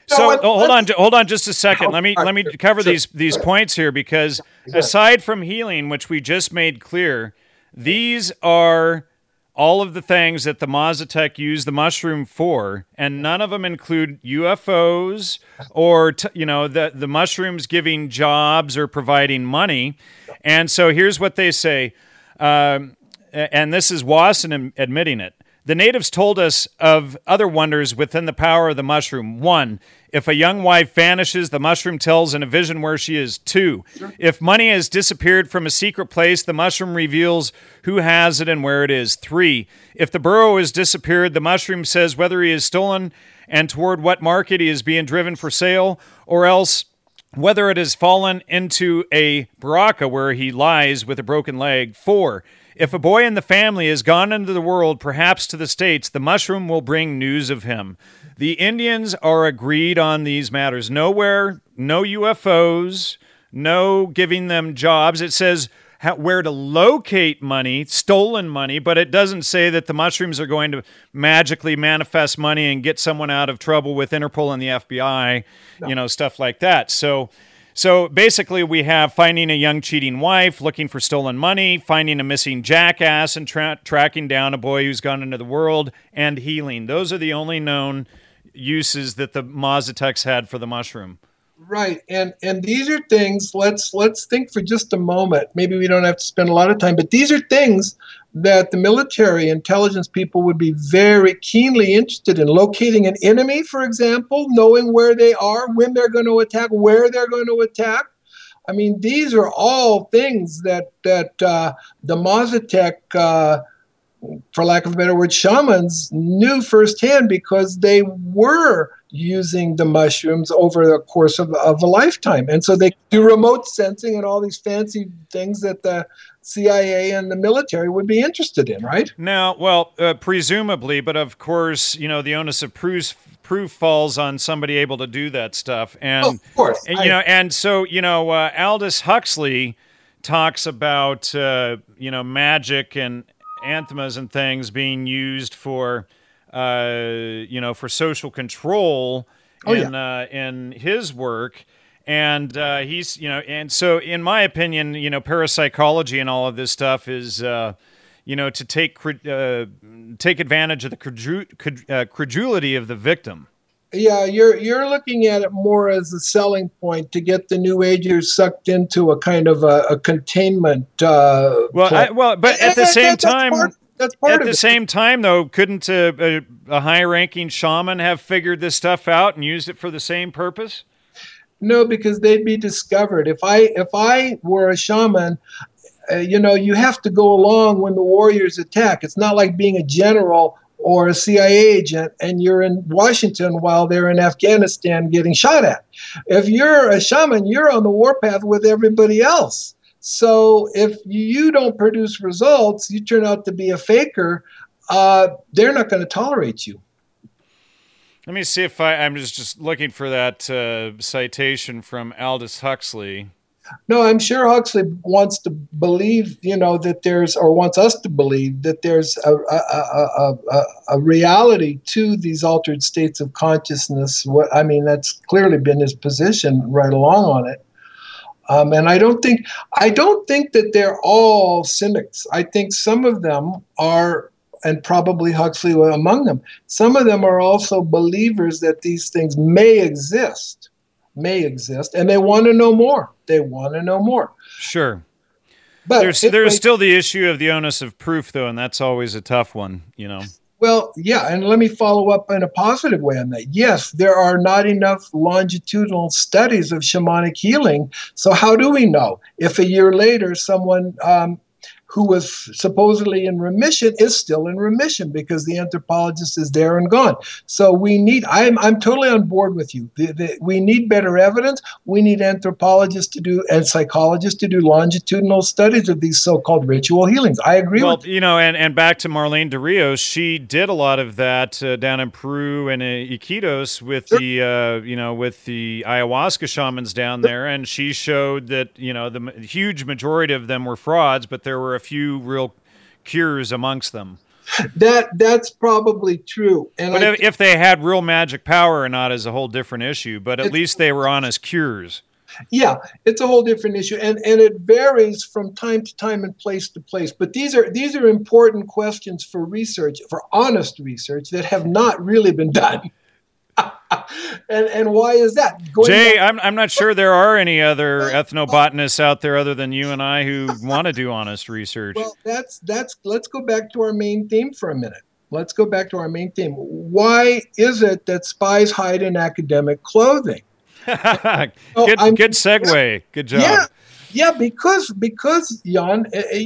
Hold on just a second. Let me cover these points here, because aside from healing, which we just made clear, these are all of the things that the Mazatec use the mushroom for, and none of them include UFOs or the mushrooms giving jobs or providing money. And so here's what they say, and this is Wasson admitting it. The natives told us of other wonders within the power of the mushroom. 1, if a young wife vanishes, the mushroom tells in a vision where she is. 2, if money has disappeared from a secret place, the mushroom reveals who has it and where it is. 3, if the burro has disappeared, the mushroom says whether he is stolen and toward what market he is being driven for sale, or else whether it has fallen into a baraka where he lies with a broken leg. 4, if a boy in the family has gone into the world, perhaps to the States, the mushroom will bring news of him. The Indians are agreed on these matters. Nowhere, no UFOs, no giving them jobs. It says where to locate money, stolen money, but it doesn't say that the mushrooms are going to magically manifest money and get someone out of trouble with Interpol and the FBI, stuff like that. So basically we have finding a young cheating wife, looking for stolen money, finding a missing jackass, and tracking down a boy who's gone into the world, and healing. Those are the only known uses that the Mazatecs had for the mushroom. Right. And these are things, let's think for just a moment. Maybe we don't have to spend a lot of time, but these are things that the military intelligence people would be very keenly interested in. Locating an enemy, for example, knowing where they are, when they're going to attack, where they're going to attack. I mean, these are all things that the Mazatec, for lack of a better word, shamans knew firsthand, because they were using the mushrooms over the course of a lifetime. And so they do remote sensing and all these fancy things that the CIA and the military would be interested in, right? Now, presumably, but of course, the onus of proof falls on somebody able to do that stuff. And, of course. Aldous Huxley talks about, magic and anthemas and things being used for for social control in his work. And he's, and so in my opinion, parapsychology and all of this stuff is, to take advantage of the credulity of the victim. Yeah, you're looking at it more as a selling point to get the New Agers sucked into a kind of a containment. But at the same time, at the same time, though, couldn't a high-ranking shaman have figured this stuff out and used it for the same purpose? No, because they'd be discovered. If I were a shaman, you have to go along when the warriors attack. It's not like being a general or a CIA agent and you're in Washington while they're in Afghanistan getting shot at. If you're a shaman, you're on the warpath with everybody else. So if you don't produce results, you turn out to be a faker, they're not going to tolerate you. Let me see if I'm just looking for that citation from Aldous Huxley. No, I'm sure Huxley wants to believe, that there's, or wants us to believe that there's a reality to these altered states of consciousness. I mean, that's clearly been his position right along on it. And I don't think that they're all cynics. I think some of them are, and probably Huxley among them, some of them are also believers that these things may exist, and they want to know more. Sure. But there's still the issue of the onus of proof, though, and that's always a tough one, Well, yeah, and let me follow up in a positive way on that. Yes, there are not enough longitudinal studies of shamanic healing. So how do we know if a year later someone who was supposedly in remission is still in remission because the anthropologist is there and gone? So I'm totally on board with you. We need better evidence. We need anthropologists and psychologists to do longitudinal studies of these so-called ritual healings. I agree with you. And back to Marlene de Rios, she did a lot of that down in Peru and Iquitos with with the ayahuasca shamans down there, and she showed that, the huge majority of them were frauds, but there were a few real cures amongst them. That's probably true. But if they had real magic power or not is a whole different issue, but at least they were honest cures. Yeah, it's a whole different issue, and it varies from time to time and place to place. But these are important questions for research, for honest research that have not really been done. And why is that? Jay, I'm not sure there are any other ethnobotanists out there other than you and I who want to do honest research. Well, let's go back to our main theme for a minute. Why is it that spies hide in academic clothing? Good segue. Good job. Yeah, because Jan,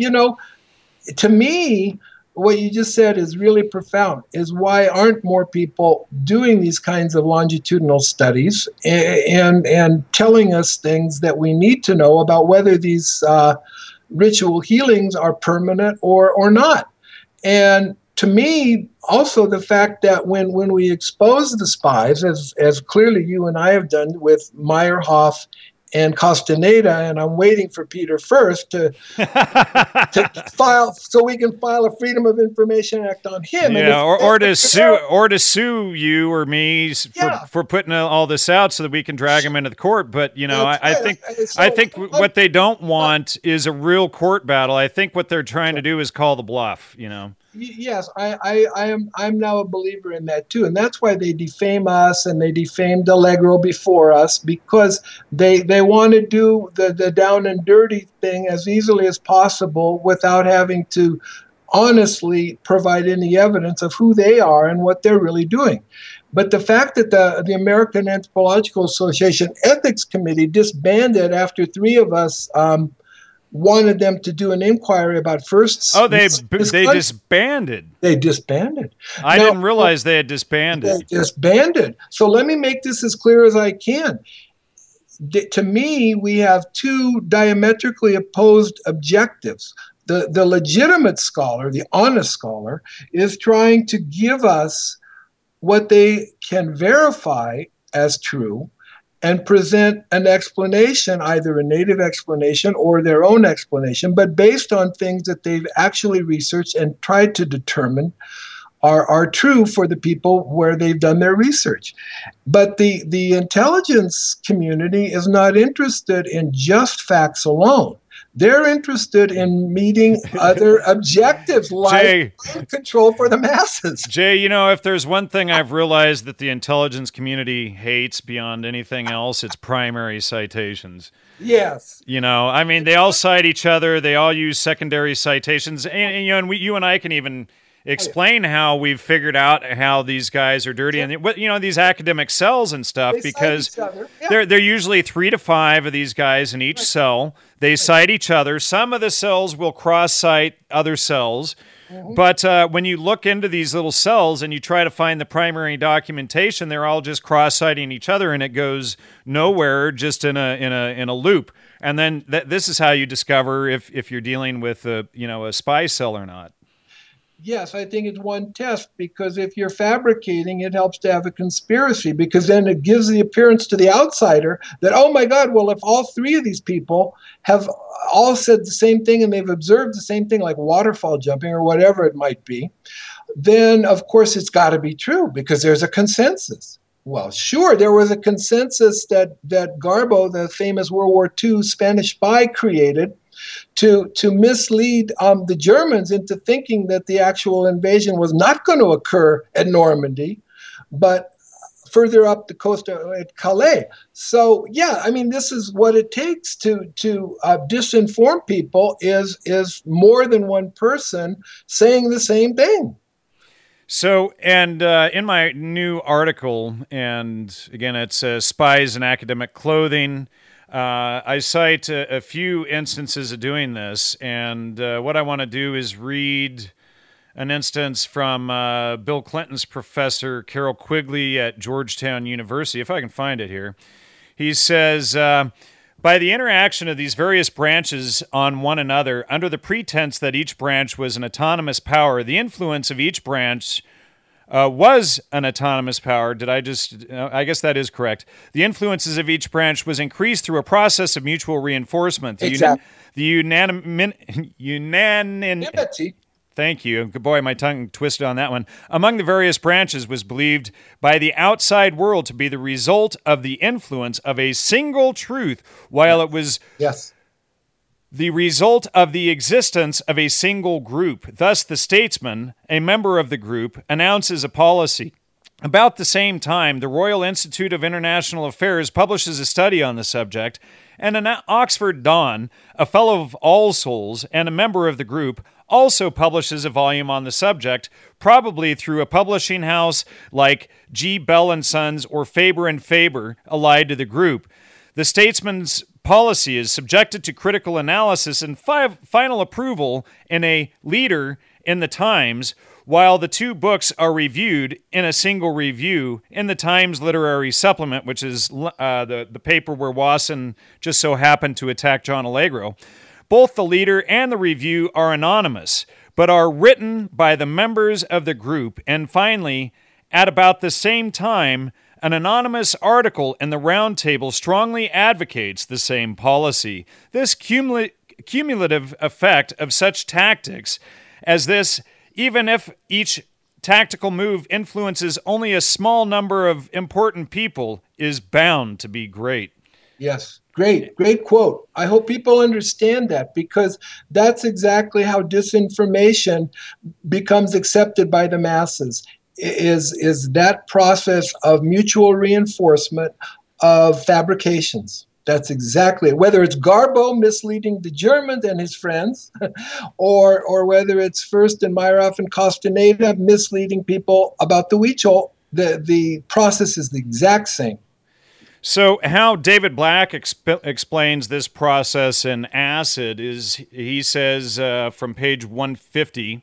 to me, what you just said is really profound, is why aren't more people doing these kinds of longitudinal studies and telling us things that we need to know about whether these ritual healings are permanent or not. And to me, also the fact that when we expose the spies, as clearly you and I have done with Meyerhoff and Castaneda, and I'm waiting for Peter first to file, so we can file a Freedom of Information Act on him. Yeah, or to sue you or me for putting all this out so that we can drag him into the court. But I think what they don't want is a real court battle. I think what they're trying to do is call the bluff. Yes, I'm now a believer in that too, and that's why they defame us and they defamed Allegro before us, because they want to do the down and dirty thing as easily as possible without having to honestly provide any evidence of who they are and what they're really doing. But the fact that the American Anthropological Association Ethics Committee disbanded after three of us wanted them to do an inquiry about firsts. Oh, they disbanded. They disbanded. I didn't realize they had disbanded. They disbanded. So let me make this as clear as I can. To me, we have two diametrically opposed objectives. The legitimate scholar, the honest scholar, is trying to give us what they can verify as true and present an explanation, either a native explanation or their own explanation, but based on things that they've actually researched and tried to determine are true for the people where they've done their research. But the intelligence community is not interested in just facts alone. They're interested in meeting other objectives like control for the masses. Jay, if there's one thing I've realized that the intelligence community hates beyond anything else, it's primary citations. Yes. They all cite each other. They all use secondary citations. And you and I can even explain how we've figured out how these guys are dirty and these academic cells and stuff, because they're usually 3 to 5 of these guys in each cell. They cite each other. Some of the cells will cross-cite other cells. Mm-hmm. But when you look into these little cells and you try to find the primary documentation, they're all just cross-citing each other, and it goes nowhere, just in a loop. And then this is how you discover if you're dealing with a spy cell or not. Yes, I think it's one test, because if you're fabricating, it helps to have a conspiracy, because then it gives the appearance to the outsider that, oh my God, well, if all three of these people have all said the same thing and they've observed the same thing, like waterfall jumping or whatever it might be, then of course it's got to be true because there's a consensus. Well, sure, there was a consensus that Garbo, the famous World War II Spanish spy, created to mislead the Germans into thinking that the actual invasion was not going to occur at Normandy, but further up the coast at Calais. So, yeah, I mean, this is what it takes to disinform people is more than one person saying the same thing. So, and in my new article, and again, it's Spies in Academic Clothing, I cite a few instances of doing this, and what I want to do is read an instance from Bill Clinton's professor, Carroll Quigley at Georgetown University, if I can find it here. He says, by the interaction of these various branches on one another, under the pretense that each branch was an autonomous power, the influence of each branch was an autonomous power. I guess that is correct. The influences of each branch was increased through a process of mutual reinforcement. The unanimity. Thank you. Good boy, my tongue twisted on that one. Among the various branches was believed by the outside world to be the result of the influence of a single truth, while it was the result of the existence of a single group. Thus, the statesman, a member of the group, announces a policy. About the same time, the Royal Institute of International Affairs publishes a study on the subject, and an Oxford Don, a fellow of All Souls and a member of the group, also publishes a volume on the subject, probably through a publishing house like G. Bell & Sons or Faber & Faber, allied to the group. The statesman's policy is subjected to critical analysis and final approval in a leader in the Times, while the two books are reviewed in a single review in the Times Literary Supplement, which is the paper where Wasson just so happened to attack John Allegro. Both the leader and the review are anonymous, but are written by the members of the group. And finally, at about the same time, an anonymous article in the Round Table strongly advocates the same policy. This cumulative effect of such tactics as this, even if each tactical move influences only a small number of important people, is bound to be great. Yes. Great quote. I hope people understand that, because that's exactly how disinformation becomes accepted by the masses, is that process of mutual reinforcement of fabrications. That's exactly it. Whether it's Garbo misleading the Germans and his friends, or whether it's Fürst and Meyerhoff and Castaneda misleading people about the Huichol, the process is the exact same. So how David Black explains this process in Acid is, he says from page 150,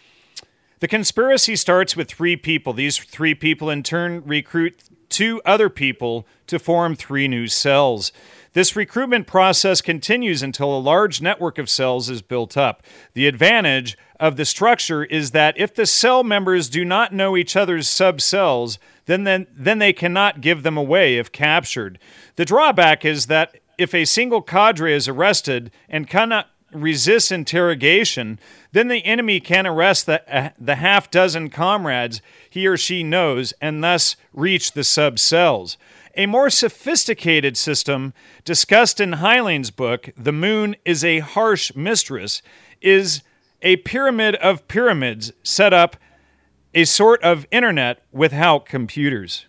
the conspiracy starts with three people. These three people in turn recruit two other people to form three new cells. This recruitment process continues until a large network of cells is built up. The advantage of the structure is that if the cell members do not know each other's subcells, then they cannot give them away if captured. The drawback is that if a single cadre is arrested and cannot resist interrogation, then the enemy can arrest the half dozen comrades he or she knows and thus reach the subcells. A more sophisticated system, discussed in Heiling's book, The Moon is a Harsh Mistress, is a pyramid of pyramids set up, a sort of internet without computers.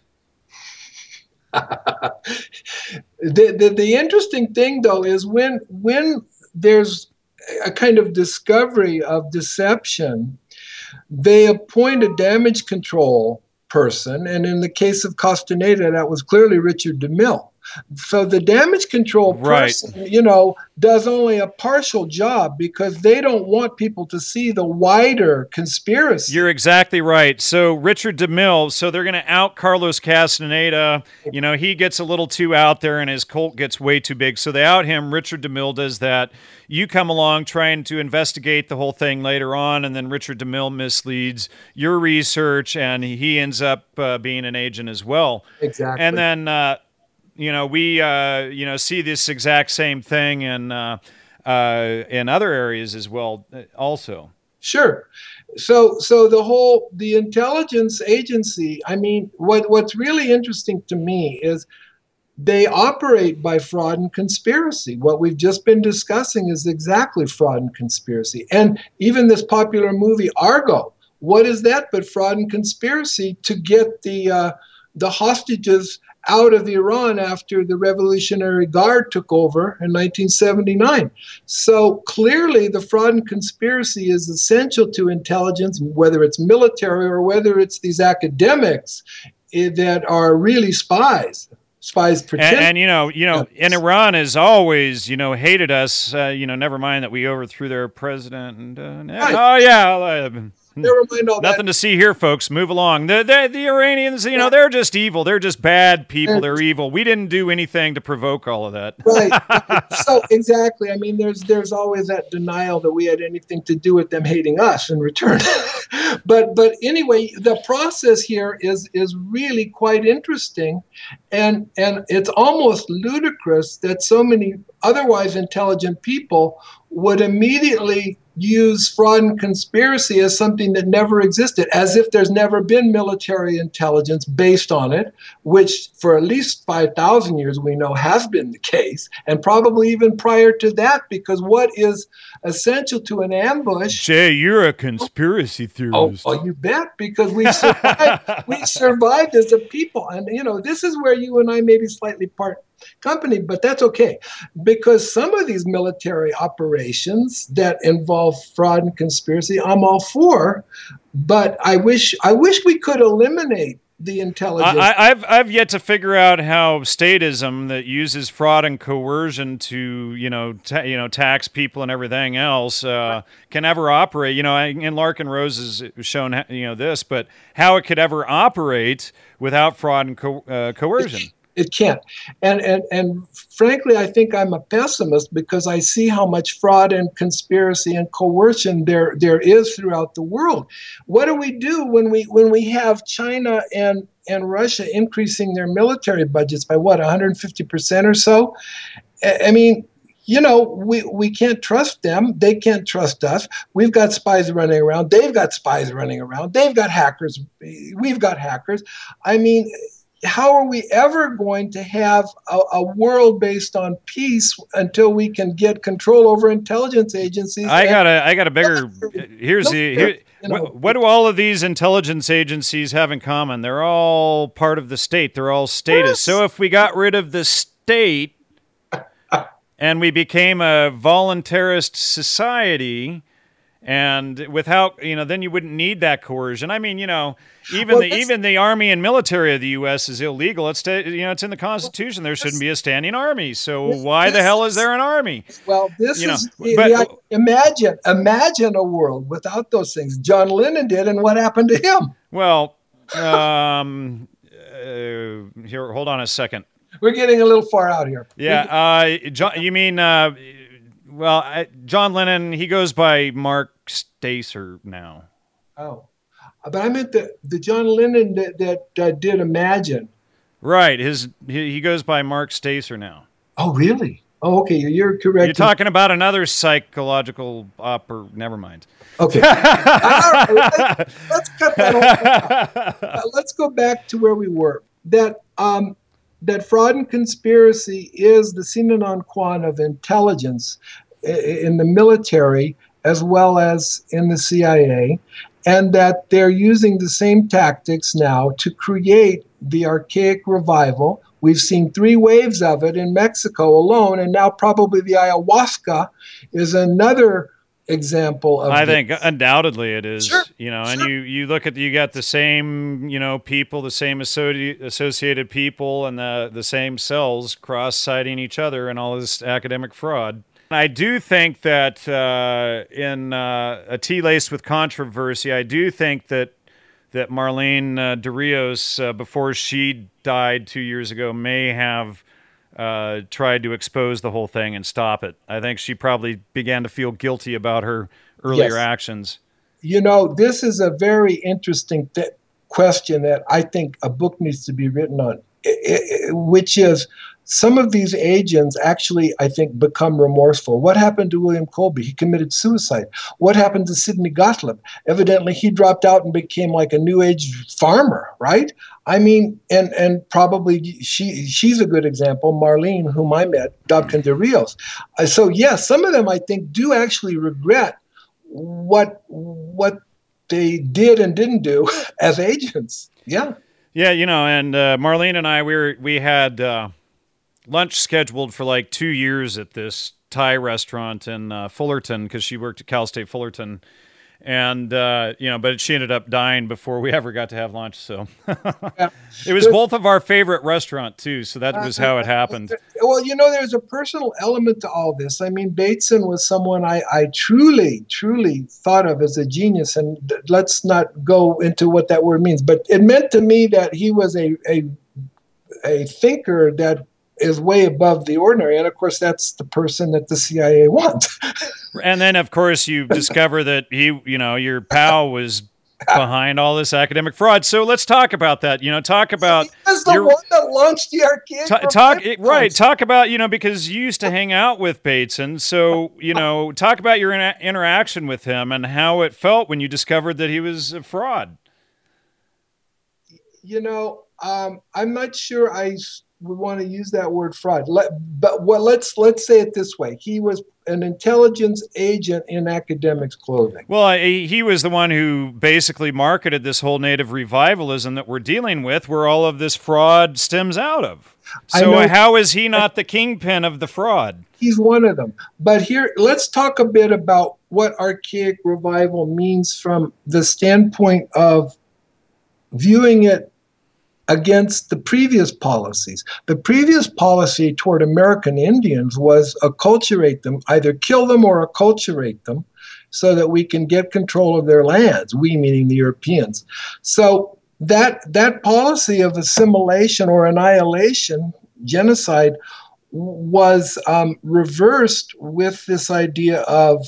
The interesting thing, though, is when there's a kind of discovery of deception, they appoint a damage control person, and in the case of Castaneda, that was clearly Richard DeMille. So the damage control person, you know, does only a partial job because they don't want people to see the wider conspiracy. You're exactly right. So Richard DeMille, so they're going to out Carlos Castaneda. You know, he gets a little too out there and his cult gets way too big. So they out him. Richard DeMille does that. You come along trying to investigate the whole thing later on, and then Richard DeMille misleads your research, and he ends up being an agent as well. Exactly. And then, you know, we, you know, see this exact same thing in other areas as well also. Sure. So the intelligence agency, I mean, what's really interesting to me is they operate by fraud and conspiracy. What we've just been discussing is exactly fraud and conspiracy. And even this popular movie, Argo, what is that but fraud and conspiracy to get the hostages out of Iran after the Revolutionary Guard took over in 1979. So clearly the fraud and conspiracy is essential to intelligence, whether it's military or whether it's these academics that are really spies. Spies pretend. And you know, and Iran has always, you know, hated us. You know, never mind that we overthrew their president. And right. Oh yeah, never mind all nothing that. To see here, folks. Move along. The Iranians, you know, they're just evil. They're just bad people. They're evil. We didn't do anything to provoke all of that. Right. So exactly. I mean, there's always that denial that we had anything to do with them hating us in return. But anyway, the process here is really quite interesting, and it's almost ludicrous that so many otherwise intelligent people would immediately use fraud and conspiracy as something that never existed, as if there's never been military intelligence based on it, which for at least 5,000 years we know has been the case, and probably even prior to that, because what is essential to an ambush... Jay, you're a conspiracy theorist. Oh, you bet, because we survived, we survived as a people. And, you know, this is where you and I may be slightly part company, but that's okay, because some of these military operations that involve fraud and conspiracy, I'm all for, but I wish we could eliminate the intelligence. I've yet to figure out how statism that uses fraud and coercion to tax people and everything else can ever operate. You know, and Larkin Rose has shown this, but how it could ever operate without fraud and coercion. It can't. And frankly, I think I'm a pessimist because I see how much fraud and conspiracy and coercion there is throughout the world. What do we do when we have China and Russia increasing their military budgets by 150% or so? I mean, you know, we can't trust them. They can't trust us. We've got spies running around. They've got spies running around. They've got hackers. We've got hackers. I mean, how are we ever going to have a world based on peace until we can get control over intelligence agencies? I got a bigger. What do all of these intelligence agencies have in common? They're all part of the state. They're all statists. Yes. So if we got rid of the state and we became a voluntarist society, and without, then you wouldn't need that coercion. I mean, even the army and military of the U.S. is illegal. It's in the Constitution. There shouldn't be a standing army. So why the hell is there an army? Well, imagine a world without those things. John Lennon did, and what happened to him? Well, here, hold on a second. We're getting a little far out here. Yeah, John, you mean? John Lennon, he goes by Mark Stacer now. Oh, but I meant the John Lennon that did Imagine. Right. He goes by Mark Stacer now. Oh, really? Oh, okay. You're correct. You're talking about another psychological never mind. Okay. All right, let's cut that off. Let's go back to where we were. That fraud and conspiracy is the sine non qua non of intelligence in the military as well as in the CIA, and that they're using the same tactics now to create the archaic revival. We've seen 3 waves of it in Mexico alone, and now probably the ayahuasca is another example of I think undoubtedly it is. Sure, And you look at, you got the same, people, the same associated people, and the same cells cross-citing each other and all this academic fraud. I do think that in A Tea Laced with Controversy, I do think that Marlene de Rios, before she died 2 years ago, may have tried to expose the whole thing and stop it. I think she probably began to feel guilty about her earlier actions. This is a very interesting question that I think a book needs to be written on, which is some of these agents actually, I think, become remorseful. What happened to William Colby? He committed suicide. What happened to Sidney Gottlieb? Evidently, he dropped out and became like a new age farmer, right? I mean, and probably she's a good example. Marlene, whom I met, Dobkin de Rios. So yes, some of them I think do actually regret what they did and didn't do as agents. Yeah. Yeah, and Marlene and I, we had lunch scheduled for like 2 years at this Thai restaurant in Fullerton, because she worked at Cal State Fullerton. And, but she ended up dying before we ever got to have lunch. So it was both of our favorite restaurant too. So that was how it happened. Well, there's a personal element to all this. I mean, Bateson was someone I truly, truly thought of as a genius. And let's not go into what that word means, but it meant to me that he was a thinker that is way above the ordinary. And of course, that's the person that the CIA wants. And then, of course, you discover that your pal was behind all this academic fraud. So let's talk about that. Talk about he was the one that launched the arcade. Talk about because you used to hang out with Bateson. So talk about your interaction with him and how it felt when you discovered that he was a fraud. I'm not sure we want to use that word fraud. Let's say it this way. He was an intelligence agent in academics' clothing. Well, he was the one who basically marketed this whole native revivalism that we're dealing with, where all of this fraud stems out of. So how is he not the kingpin of the fraud? He's one of them. But here, let's talk a bit about what archaic revival means from the standpoint of viewing it against the previous policies. The previous policy toward American Indians was acculturate them, either kill them or acculturate them, so that we can get control of their lands, we meaning the Europeans. So that policy of assimilation or annihilation, genocide, was reversed with this idea of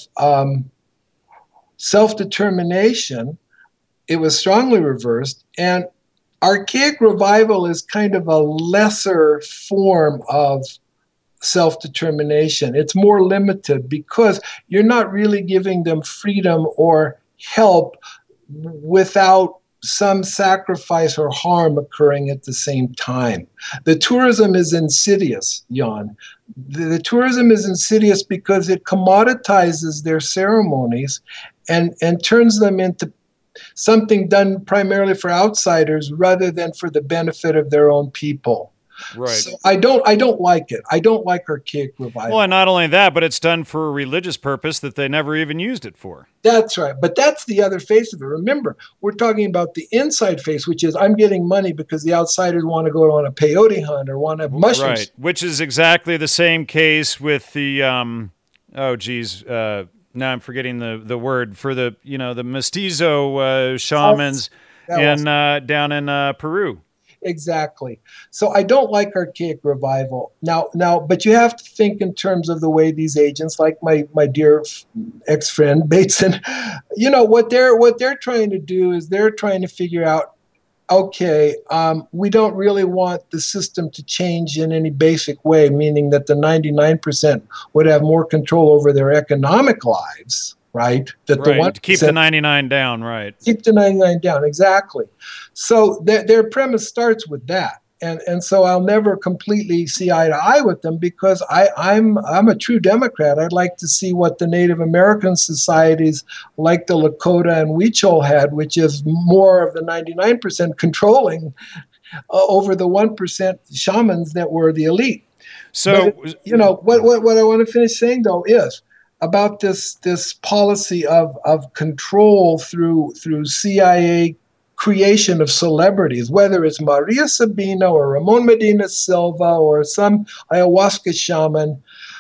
self-determination. It was strongly reversed, and archaic revival is kind of a lesser form of self-determination. It's more limited because you're not really giving them freedom or help without some sacrifice or harm occurring at the same time. The tourism is insidious, Jan. The tourism is insidious because it commoditizes their ceremonies and turns them into something done primarily for outsiders rather than for the benefit of their own people. Right. So I don't like it. I don't like archaic revival. Well, and not only that, but it's done for a religious purpose that they never even used it for. That's right. But that's the other face of it. Remember, we're talking about the inside face, which is I'm getting money because the outsiders want to go on a peyote hunt or want to have mushrooms. Right. Which is exactly the same case with the now I'm forgetting the word for the the mestizo shamans down in Peru. Exactly. So I don't like archaic revival now, but you have to think in terms of the way these agents, like my dear ex-friend Bateson, what they're trying to do is they're trying to figure out, okay, we don't really want the system to change in any basic way, meaning that the 99% would have more control over their economic lives, right? That right. The 1%, keep the 99 down, right? Keep the 99 down, exactly. So their premise starts with that. And so I'll never completely see eye to eye with them because I'm a true Democrat. I'd like to see what the Native American societies like the Lakota and Huichol had, which is more of the 99% controlling over the 1% shamans that were the elite. So, but, what I want to finish saying, though, is about this policy of control through CIA creation of celebrities, whether it's Maria Sabina or Ramon Medina Silva or some ayahuasca shaman.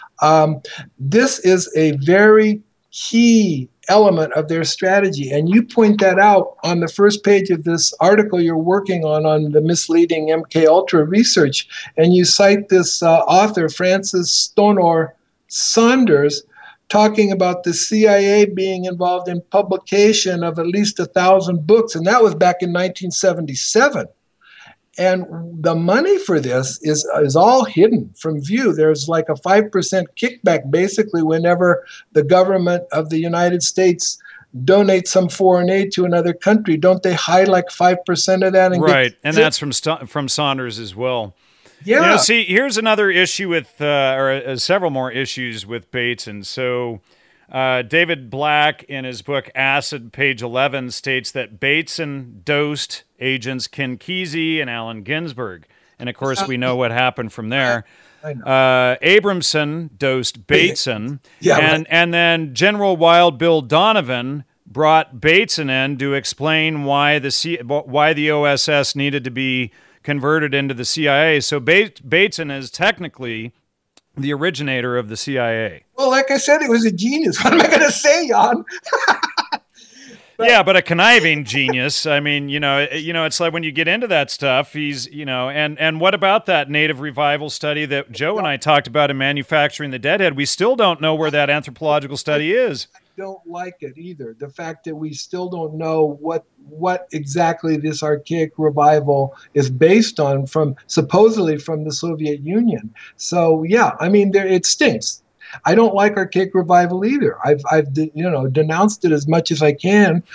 This is a very key element of their strategy. And you point that out on the first page of this article you're working on the misleading MK Ultra research. And you cite this author, Francis Stonor Saunders, talking about the CIA being involved in publication of at least 1,000 books. And that was back in 1977. And the money for this is all hidden from view. There's like a 5% kickback basically whenever the government of the United States donates some foreign aid to another country. Don't they hide like 5% of that? And right, and that's from Saunders as well. Yeah. See, here's another issue with, several more issues with Bateson. So David Black, in his book Acid, page 11, states that Bateson dosed agents Ken Kesey and Allen Ginsberg. And, of course, we know what happened from there. Abramson dosed Bateson. And then General Wild Bill Donovan brought Bateson in to explain why the OSS needed to be converted into the CIA. So Bateson is technically the originator of the CIA. Well, like I said, he was a genius. What am I going to say, Jan? But a conniving genius. I mean, it's like when you get into that stuff, he's, and what about that native revival study that Joe and I talked about in Manufacturing the Deadhead? We still don't know where that anthropological study is. Don't like it either. The fact that we still don't know what exactly this archaic revival is based on, supposedly from the Soviet Union. So yeah, I mean, it stinks. I don't like archaic revival either. I've denounced it as much as I can.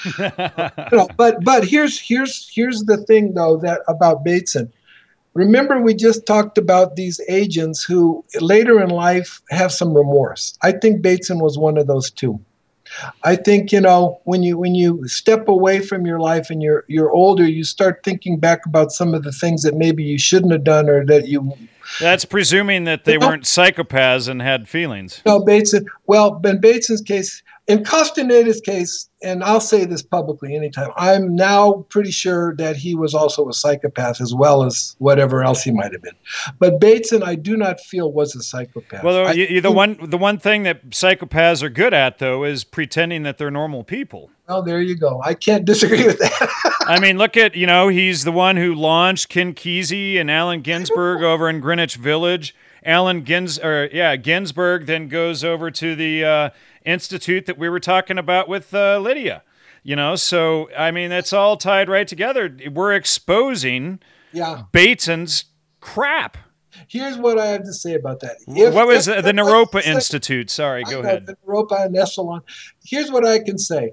But here's the thing though that about Bateson. Remember, we just talked about these agents who later in life have some remorse. I think Bateson was one of those too. I think, when you step away from your life and you're older, you start thinking back about some of the things that maybe you shouldn't have done or that you... That's presuming that they weren't psychopaths and had feelings. No, Bateson. Well, in Bateson's case, in Castaneda's case, and I'll say this publicly anytime, I'm now pretty sure that he was also a psychopath as well as whatever else he might have been. But Bateson, I do not feel was a psychopath. Well, the one thing that psychopaths are good at, though, is pretending that they're normal people. Oh, there you go. I can't disagree with that. I mean, look at, he's the one who launched Ken Kesey and Allen Ginsberg over in Greenwich Village. Ginsberg then goes over to the institute that we were talking about with Lydia. So, I mean, it's all tied right together. We're exposing Bateson's crap. Here's what I have to say about that. What was the Naropa Institute? Sorry, go ahead. The Naropa and Esalen. Here's what I can say.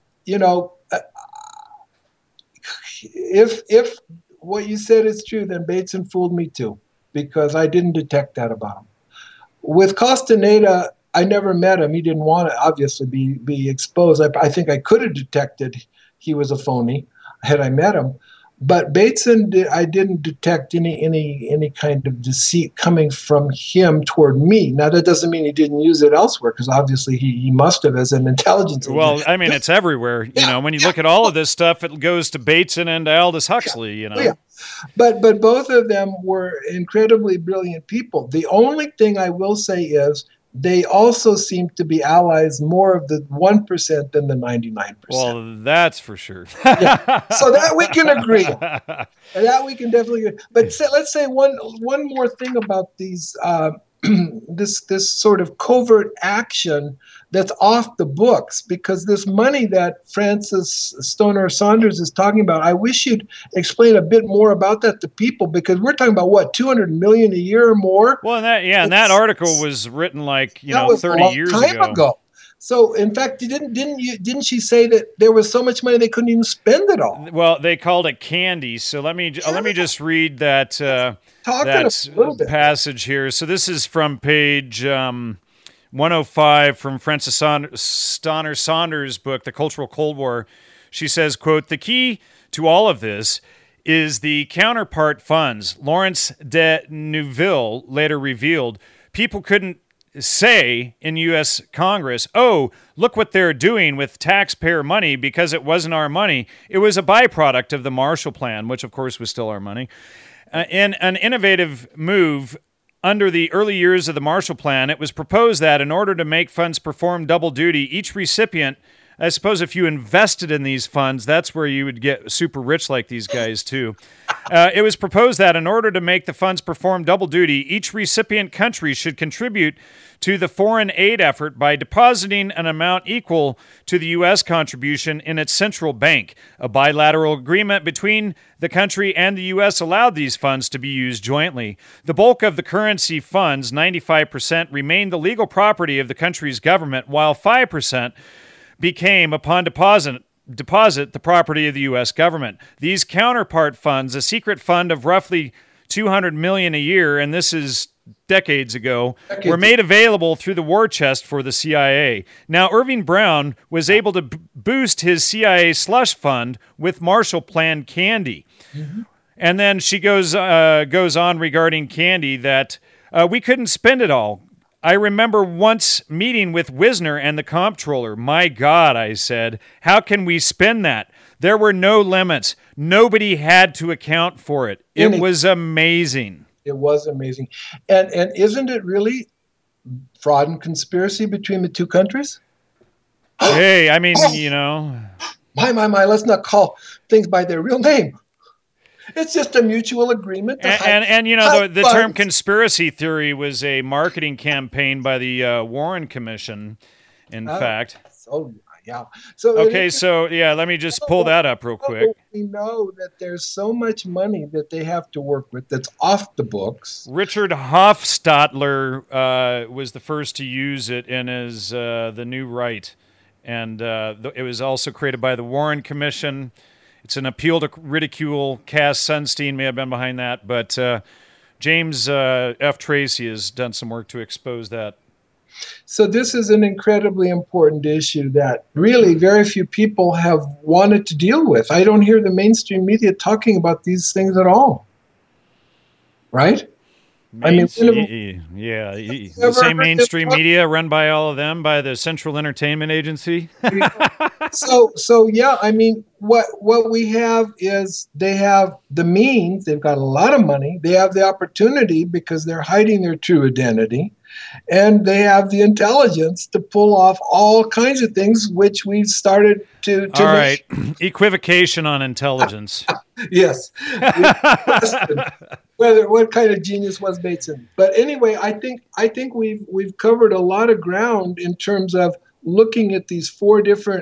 If what you said is true, then Bateson fooled me too, because I didn't detect that about him. With Castaneda, I never met him. He didn't want to obviously be exposed. I think I could have detected he was a phony had I met him. But Bateson, I didn't detect any kind of deceit coming from him toward me. Now, that doesn't mean he didn't use it elsewhere, because obviously he must have as an intelligence agent. Well, I mean, it's everywhere. When you look at all of this stuff, it goes to Bateson and to Aldous Huxley, But both of them were incredibly brilliant people. The only thing I will say is they also seem to be allies more of the 1% than the 99%. Well, that's for sure. So that we can agree on. That we can definitely agree. But let's say one more thing about these this sort of covert action that's off the books, because this money that Francis Stonor Saunders is talking about, I wish you'd explain a bit more about that to people, because we're talking about what, $200 million a year or more? Well, and that article was written 30 years ago. So, in fact, didn't she say that there was so much money they couldn't even spend it all? Well, they called it candy. So let me just read that passage here. So this is from page 105 from Frances Stonor Saunders' book, The Cultural Cold War. She says, quote, "The key to all of this is the counterpart funds. Lawrence de Neuville later revealed people couldn't say in U.S. Congress, oh, look what they're doing with taxpayer money because it wasn't our money. It was a byproduct of the Marshall Plan, which, of course, was still our money. In an innovative move under the early years of the Marshall Plan, it was proposed that in order to make funds perform double duty, each recipient, I suppose if you invested in these funds, that's where you would get super rich like these guys too. It was proposed that in order to make the funds perform double duty, each recipient country should contribute to the foreign aid effort by depositing an amount equal to the U.S. contribution in its central bank. A bilateral agreement between the country and the U.S. allowed these funds to be used jointly. The bulk of the currency funds, 95%, remained the legal property of the country's government, while 5% became, upon deposit, the property of the U.S. government. These counterpart funds, a secret fund of roughly $200 million a year, and this is decades ago, were made available through the war chest for the CIA. Now, Irving Brown was able to boost his CIA slush fund with Marshall Plan candy. Mm-hmm. And then she goes on regarding candy that we couldn't spend it all. I remember once meeting with Wisner and the comptroller. My God, I said, how can we spend that? There were no limits. Nobody had to account for it. It was amazing. It was amazing. And isn't it really fraud and conspiracy between the two countries? Hey, I mean, you know. My, let's not call things by their real name. It's just a mutual agreement. And you know, the term conspiracy theory was a marketing campaign by the Warren Commission, in fact. So, yeah. So let me just pull that up real quick. We know that there's so much money that they have to work with that's off the books. Richard Hofstadter was the first to use it in his The New Right. And it was also created by the Warren Commission. It's an appeal to ridicule. Cass Sunstein may have been behind that, but James F. Tracy has done some work to expose that. So this is an incredibly important issue that really very few people have wanted to deal with. I don't hear the mainstream media talking about these things at all. Right? The same mainstream media run by all of them, by the Central Entertainment Agency. So yeah, I mean, what we have is they have the means, they've got a lot of money, they have the opportunity because they're hiding their true identity, and they have the intelligence to pull off all kinds of things, which we've started to all right, equivocation on intelligence. Yes. What kind of genius was Bateson? But anyway, I think we've covered a lot of ground in terms of looking at these four different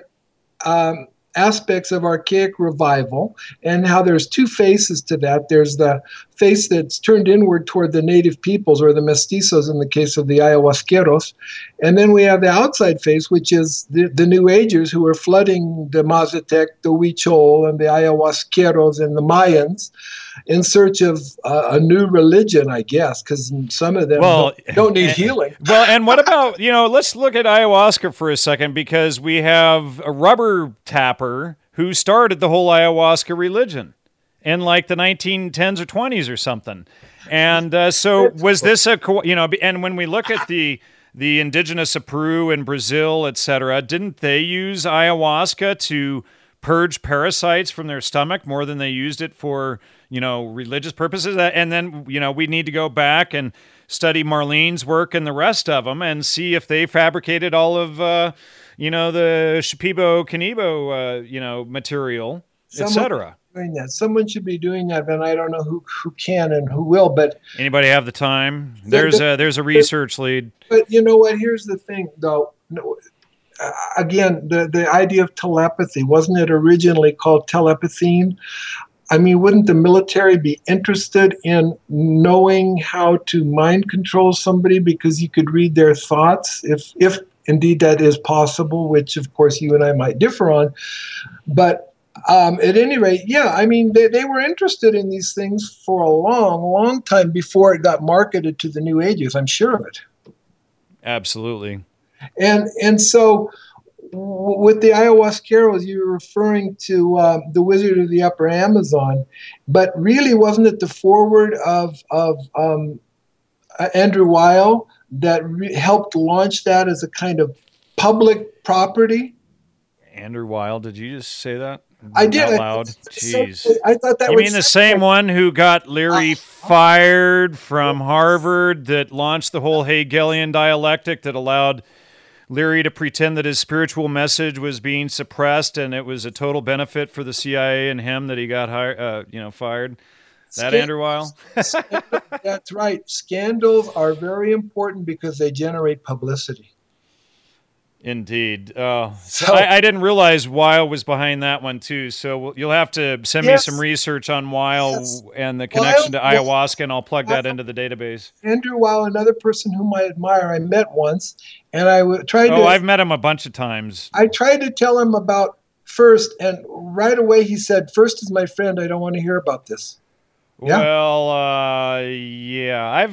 aspects of archaic revival and how there's two faces to that. There's the face that's turned inward toward the native peoples, or the mestizos in the case of the ayahuasqueros. And then we have the outside face, which is the New Agers who are flooding the Mazatec, the Huichol, and the ayahuasqueros and the Mayans in search of a new religion, I guess, because some of them don't need healing. Well, and what about, let's look at ayahuasca for a second, because we have a rubber tapper who started the whole ayahuasca religion in like the 1910s or 20s or something. And so was this and when we look at the indigenous of Peru and Brazil, et cetera, didn't they use ayahuasca to purge parasites from their stomach more than they used it for, religious purposes? And then, we need to go back and study Marlene's work and the rest of them and see if they fabricated all of, the Shipibo Canibo, material, et cetera. That. Someone should be doing that, but I don't know who can and who will. But anybody have the time? There's a research lead. But you know what? Here's the thing, though. Again, the idea of telepathy, wasn't it originally called telepathine? I mean, wouldn't the military be interested in knowing how to mind control somebody because you could read their thoughts, if indeed that is possible, which of course you and I might differ on. But at any rate, yeah, I mean, they were interested in these things for a long, long time before it got marketed to the New Ages. I'm sure of it. Absolutely. And so with the ayahuasqueros, you were referring to the Wizard of the Upper Amazon, but really wasn't it the foreword of Andrew Weil that helped launch that as a kind of public property. Andrew Weil, did you just say that? I did. Out loud. Jeez. I thought that you was mean the same one who got Leary fired from Harvard, that launched the whole Hegelian dialectic that allowed Leary to pretend that his spiritual message was being suppressed, and it was a total benefit for the CIA and him that he got fired? That Andrew Weil? That's right. Scandals are very important because they generate publicity. Indeed. So I didn't realize Weil was behind that one too. So you'll have to send me some research on Weil and the connection to ayahuasca, and I'll plug that into the database. Andrew Weil, another person whom I admire, I met once, and I've met him a bunch of times. I tried to tell him about FIRST, and right away he said, "FIRST is my friend. I don't want to hear about this." Yeah. Well, yeah,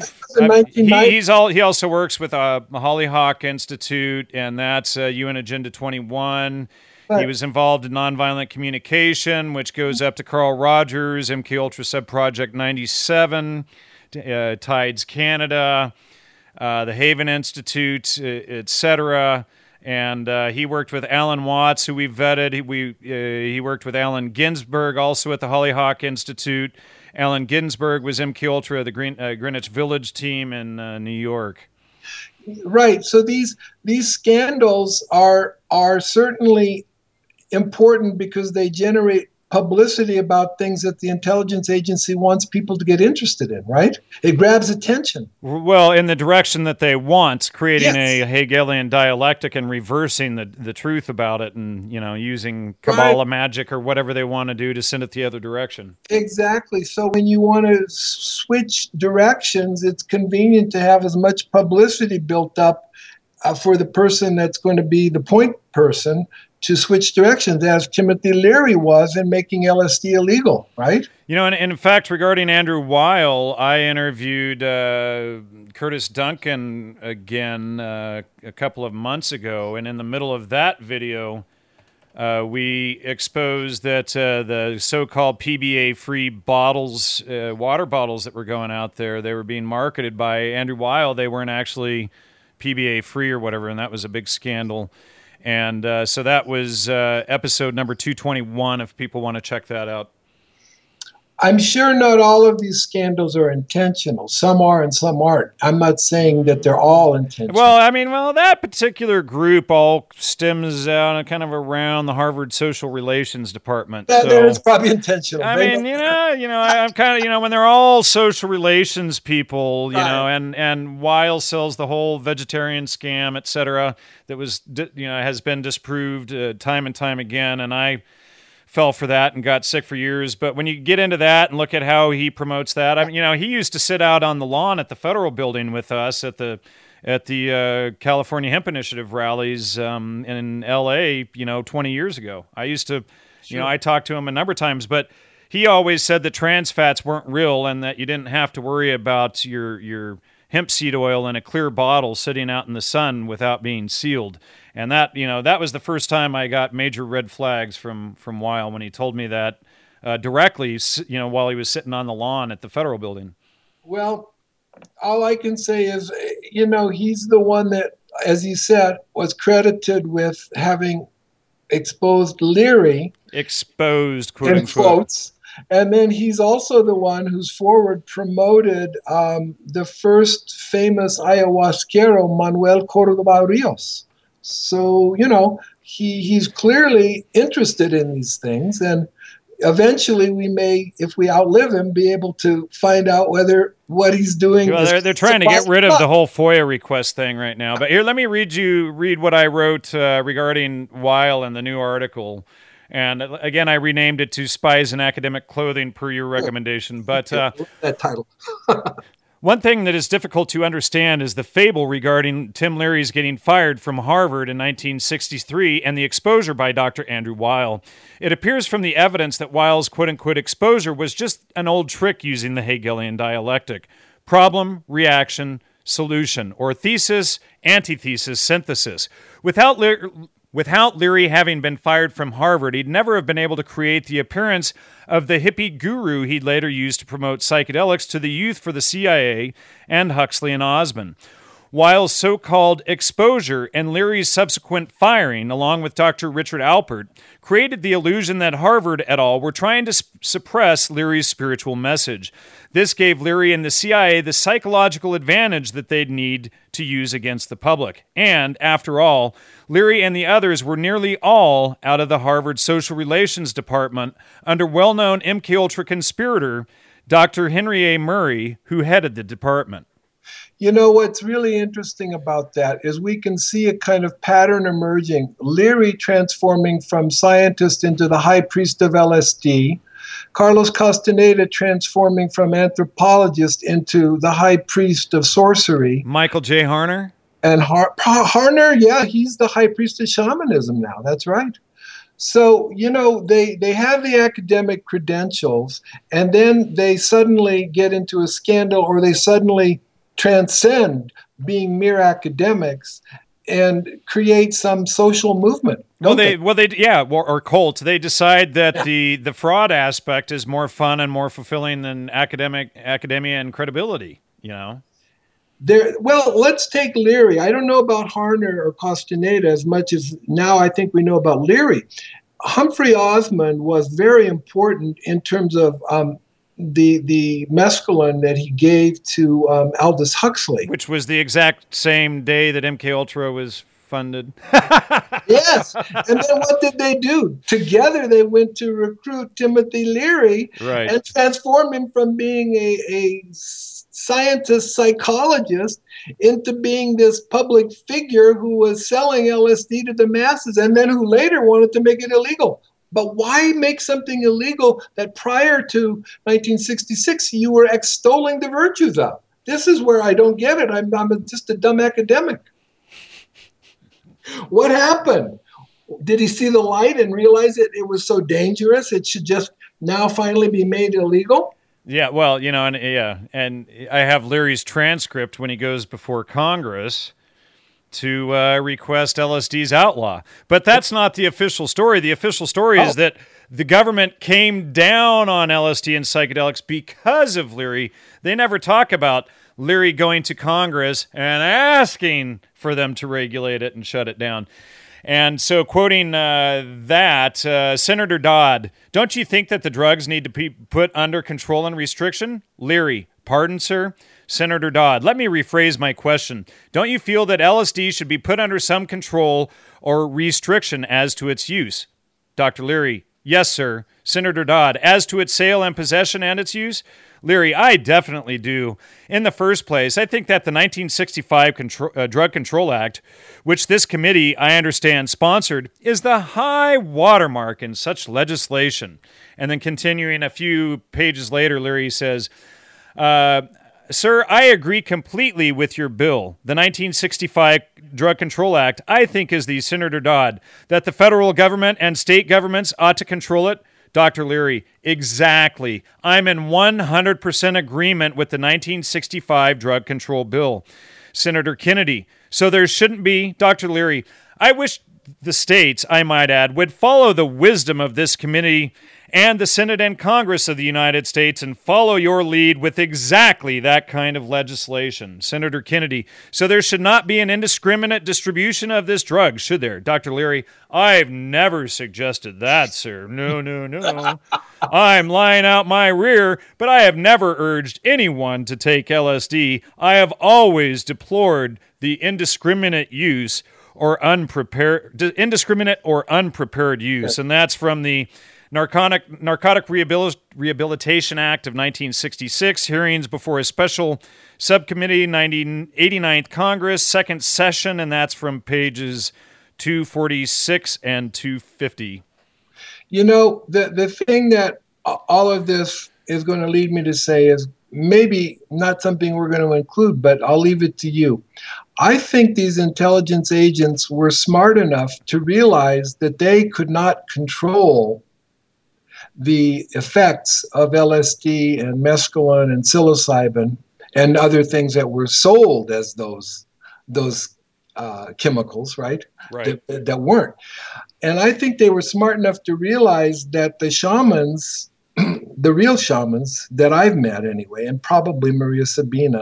he also works with Hollyhock Institute, and that's UN Agenda 21. Right. He was involved in nonviolent communication, which goes up to Carl Rogers, MK Ultra Subproject 97, Tides Canada, the Haven Institute, etc. And he worked with Alan Watts, who we vetted. He worked with Allen Ginsberg, also at the Hollyhock Institute. Allen Ginsberg was MK Ultra, the Greenwich Village team in New York. Right. So these scandals are certainly important because they generate publicity about things that the intelligence agency wants people to get interested in, right? It grabs attention. Well, in the direction that they want, creating a Hegelian dialectic and reversing the truth about it, and using Kabbalah magic or whatever they want to do to send it the other direction. Exactly. So when you want to switch directions, it's convenient to have as much publicity built up for the person that's going to be the point person to switch directions, as Timothy Leary was in making LSD illegal, right? And in fact, regarding Andrew Weil, I interviewed Curtis Duncan again a couple of months ago, and in the middle of that video, we exposed that the so-called PBA-free bottles, water bottles that were going out there, they were being marketed by Andrew Weil. They weren't actually PBA-free or whatever, and that was a big scandal. And so that was episode number 221, if people want to check that out. I'm sure not all of these scandals are intentional. Some are and some aren't. I'm not saying that they're all intentional. Well, that particular group all stems out kind of around the Harvard Social Relations Department. That is probably intentional. I'm kind of, when they're all social relations people, and Weil sells the whole vegetarian scam, et cetera, that was, has been disproved time and time again, and I fell for that and got sick for years. But when you get into that and look at how he promotes that, he used to sit out on the lawn at the Federal Building with us at the California Hemp Initiative rallies in L.A., 20 years ago. I used to, I talked to him a number of times, but he always said that trans fats weren't real and that you didn't have to worry about your hemp seed oil in a clear bottle sitting out in the sun without being sealed. And that, that was the first time I got major red flags from Weil when he told me that directly, while he was sitting on the lawn at the Federal Building. Well, all I can say is, he's the one that, as you said, was credited with having exposed Leary. Exposed, quote in unquote. Quotes. And then he's also the one who's forward promoted the first famous ayahuasquero, Manuel Córdoba Rios. So, he's clearly interested in these things. And eventually we may, if we outlive him, be able to find out whether what he's doing is... They're trying to get rid of the whole FOIA request thing right now. But here, let me read what I wrote regarding Weil in the new article. And again, I renamed it to Spies in Academic Clothing per your recommendation. But that title. One thing that is difficult to understand is the fable regarding Tim Leary's getting fired from Harvard in 1963 and the exposure by Dr. Andrew Weil. It appears from the evidence that Weil's quote-unquote exposure was just an old trick using the Hegelian dialectic. Problem, reaction, solution, or thesis, antithesis, synthesis. Without Leary having been fired from Harvard, he'd never have been able to create the appearance of the hippie guru he'd later used to promote psychedelics to the youth for the CIA and Huxley and Osmond. Wile's so-called exposure and Leary's subsequent firing, along with Dr. Richard Alpert, created the illusion that Harvard et al. Were trying to suppress Leary's spiritual message. This gave Leary and the CIA the psychological advantage that they'd need to use against the public. And, after all, Leary and the others were nearly all out of the Harvard Social Relations Department under well-known MKUltra conspirator Dr. Henry A. Murray, who headed the department. You know, what's really interesting about that is we can see a kind of pattern emerging. Leary transforming from scientist into the high priest of LSD. Carlos Castaneda transforming from anthropologist into the high priest of sorcery. Michael J. Harner? And Harner, yeah, he's the high priest of shamanism now. That's right. So, you know, they have the academic credentials, and then they suddenly get into a scandal, or they suddenly transcend being mere academics and create some social movement. Or cult. They decide that the fraud aspect is more fun and more fulfilling than academia and credibility, you know. Well, let's take Leary. I don't know about Harner or Castaneda as much as now I think we know about Leary. Humphrey Osmond was very important in terms of the mescaline that he gave to Aldous Huxley. Which was the exact same day that MKUltra was funded. Yes. And then what did they do? Together they went to recruit Timothy Leary and transform him from being a scientist psychologist into being this public figure who was selling LSD to the masses, and then who later wanted to make it illegal. But why make something illegal that prior to 1966 you were extolling the virtues of? This is where I don't get it. I'm just a dumb academic. What happened? Did he see the light and realize that it was so dangerous it should just now finally be made illegal? Yeah, well, you know, and I have Leary's transcript when he goes before Congress to request LSD's outlaw. But that's not the official story. The official story is that the government came down on LSD and psychedelics because of Leary. They never talk about Leary going to Congress and asking for them to regulate it and shut it down. And so, quoting Senator Dodd, don't you think that the drugs need to be put under control and restriction? Leary, pardon, sir? Senator Dodd, let me rephrase my question. Don't you feel that LSD should be put under some control or restriction as to its use? Dr. Leary, yes, sir. Senator Dodd, as to its sale and possession and its use? Leary, I definitely do. In the first place, I think that the 1965 Drug Control Act, which this committee, I understand, sponsored, is the high watermark in such legislation. And then continuing a few pages later, Leary says, sir, I agree completely with your bill. The 1965 Drug Control Act, I think, is the Senator Dodd, that the federal government and state governments ought to control it. Dr. Leary, exactly. I'm in 100% agreement with the 1965 Drug Control Bill. Senator Kennedy, so there shouldn't be, Dr. Leary, I wish the states, I might add, would follow the wisdom of this committee and the Senate and Congress of the United States and follow your lead with exactly that kind of legislation. Senator Kennedy, so there should not be an indiscriminate distribution of this drug, should there? Dr. Leary, I've never suggested that, sir. No. I'm lying out my rear, but I have never urged anyone to take LSD. I have always deplored the indiscriminate use or unprepared use, and that's from the Narcotic Rehabilitation Act of 1966, hearings before a special subcommittee, 89th Congress, second session, and that's from pages 246 and 250. You know, the thing that all of this is going to lead me to say is maybe not something we're going to include, but I'll leave it to you. I think these intelligence agents were smart enough to realize that they could not control the effects of LSD and mescaline and psilocybin and other things that were sold as those chemicals, right? That weren't. And I think they were smart enough to realize that the shamans, the real shamans that I've met anyway, and probably Maria Sabina,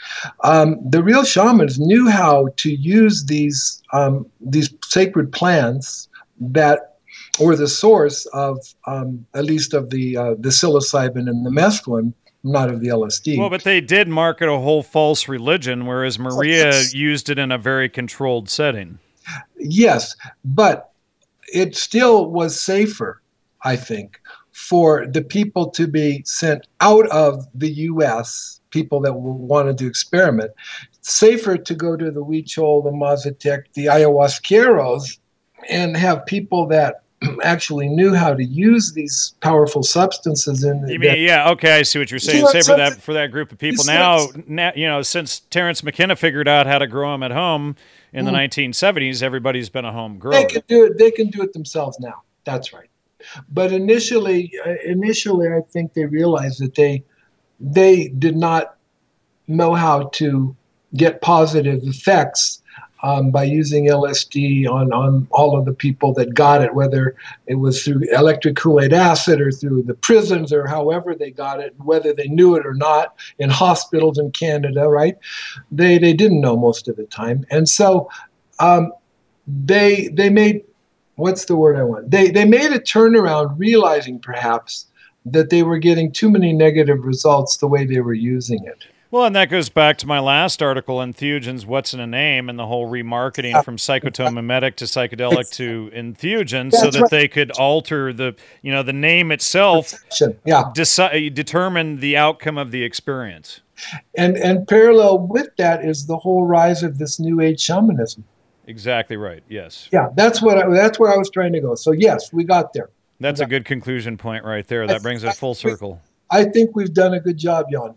The real shamans knew how to use these sacred plants that were the source of at least of the psilocybin and the mescaline, not of the LSD. Well, but they did market a whole false religion, whereas Maria used it in a very controlled setting. Yes, but it still was safer, I think, for the people to be sent out of the U.S., people that wanted to experiment. Safer to go to the Huichol, the Mazatec, the Ayahuasqueros, and have people that actually knew how to use these powerful substances. Okay, I see what you're saying. Say for that group of people. Now, since Terence McKenna figured out how to grow them at home in the 1970s, everybody's been a home grower. They can do it. They can do it themselves now. That's right. But initially, I think they realized that they did not know how to get positive effects by using LSD on all of the people that got it, whether it was through electric Kool-Aid acid or through the prisons or however they got it, whether they knew it or not, in hospitals in Canada, right? They didn't know most of the time. And so they made, what's the word I want? They made a turnaround, realizing perhaps that they were getting too many negative results the way they were using it. Well, and that goes back to my last article, Entheogens, What's in a Name, and the whole remarketing from psychotomimetic to psychedelic to entheogen, so that they could alter the name itself, determine the outcome of the experience. And parallel with that is the whole rise of this New Age shamanism. Exactly right. Yes. Yeah, that's where I was trying to go. So yes, we got there. That's a good conclusion point right there. That brings it full circle. I think we've done a good job, Jan.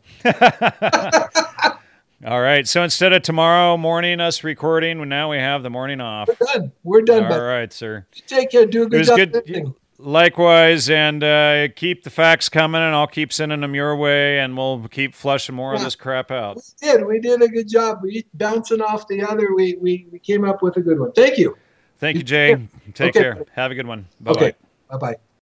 All right. So instead of tomorrow morning us recording, now we have the morning off. We're done. All right, sir. Take care. Do a good job. Likewise, and keep the facts coming, and I'll keep sending them your way, and we'll keep flushing more of this crap out. We did a good job. We bouncing off the other. We came up with a good one. Thank you. Thank you, Jay. Take care. Have a good one. Bye-bye. Okay. Bye-bye.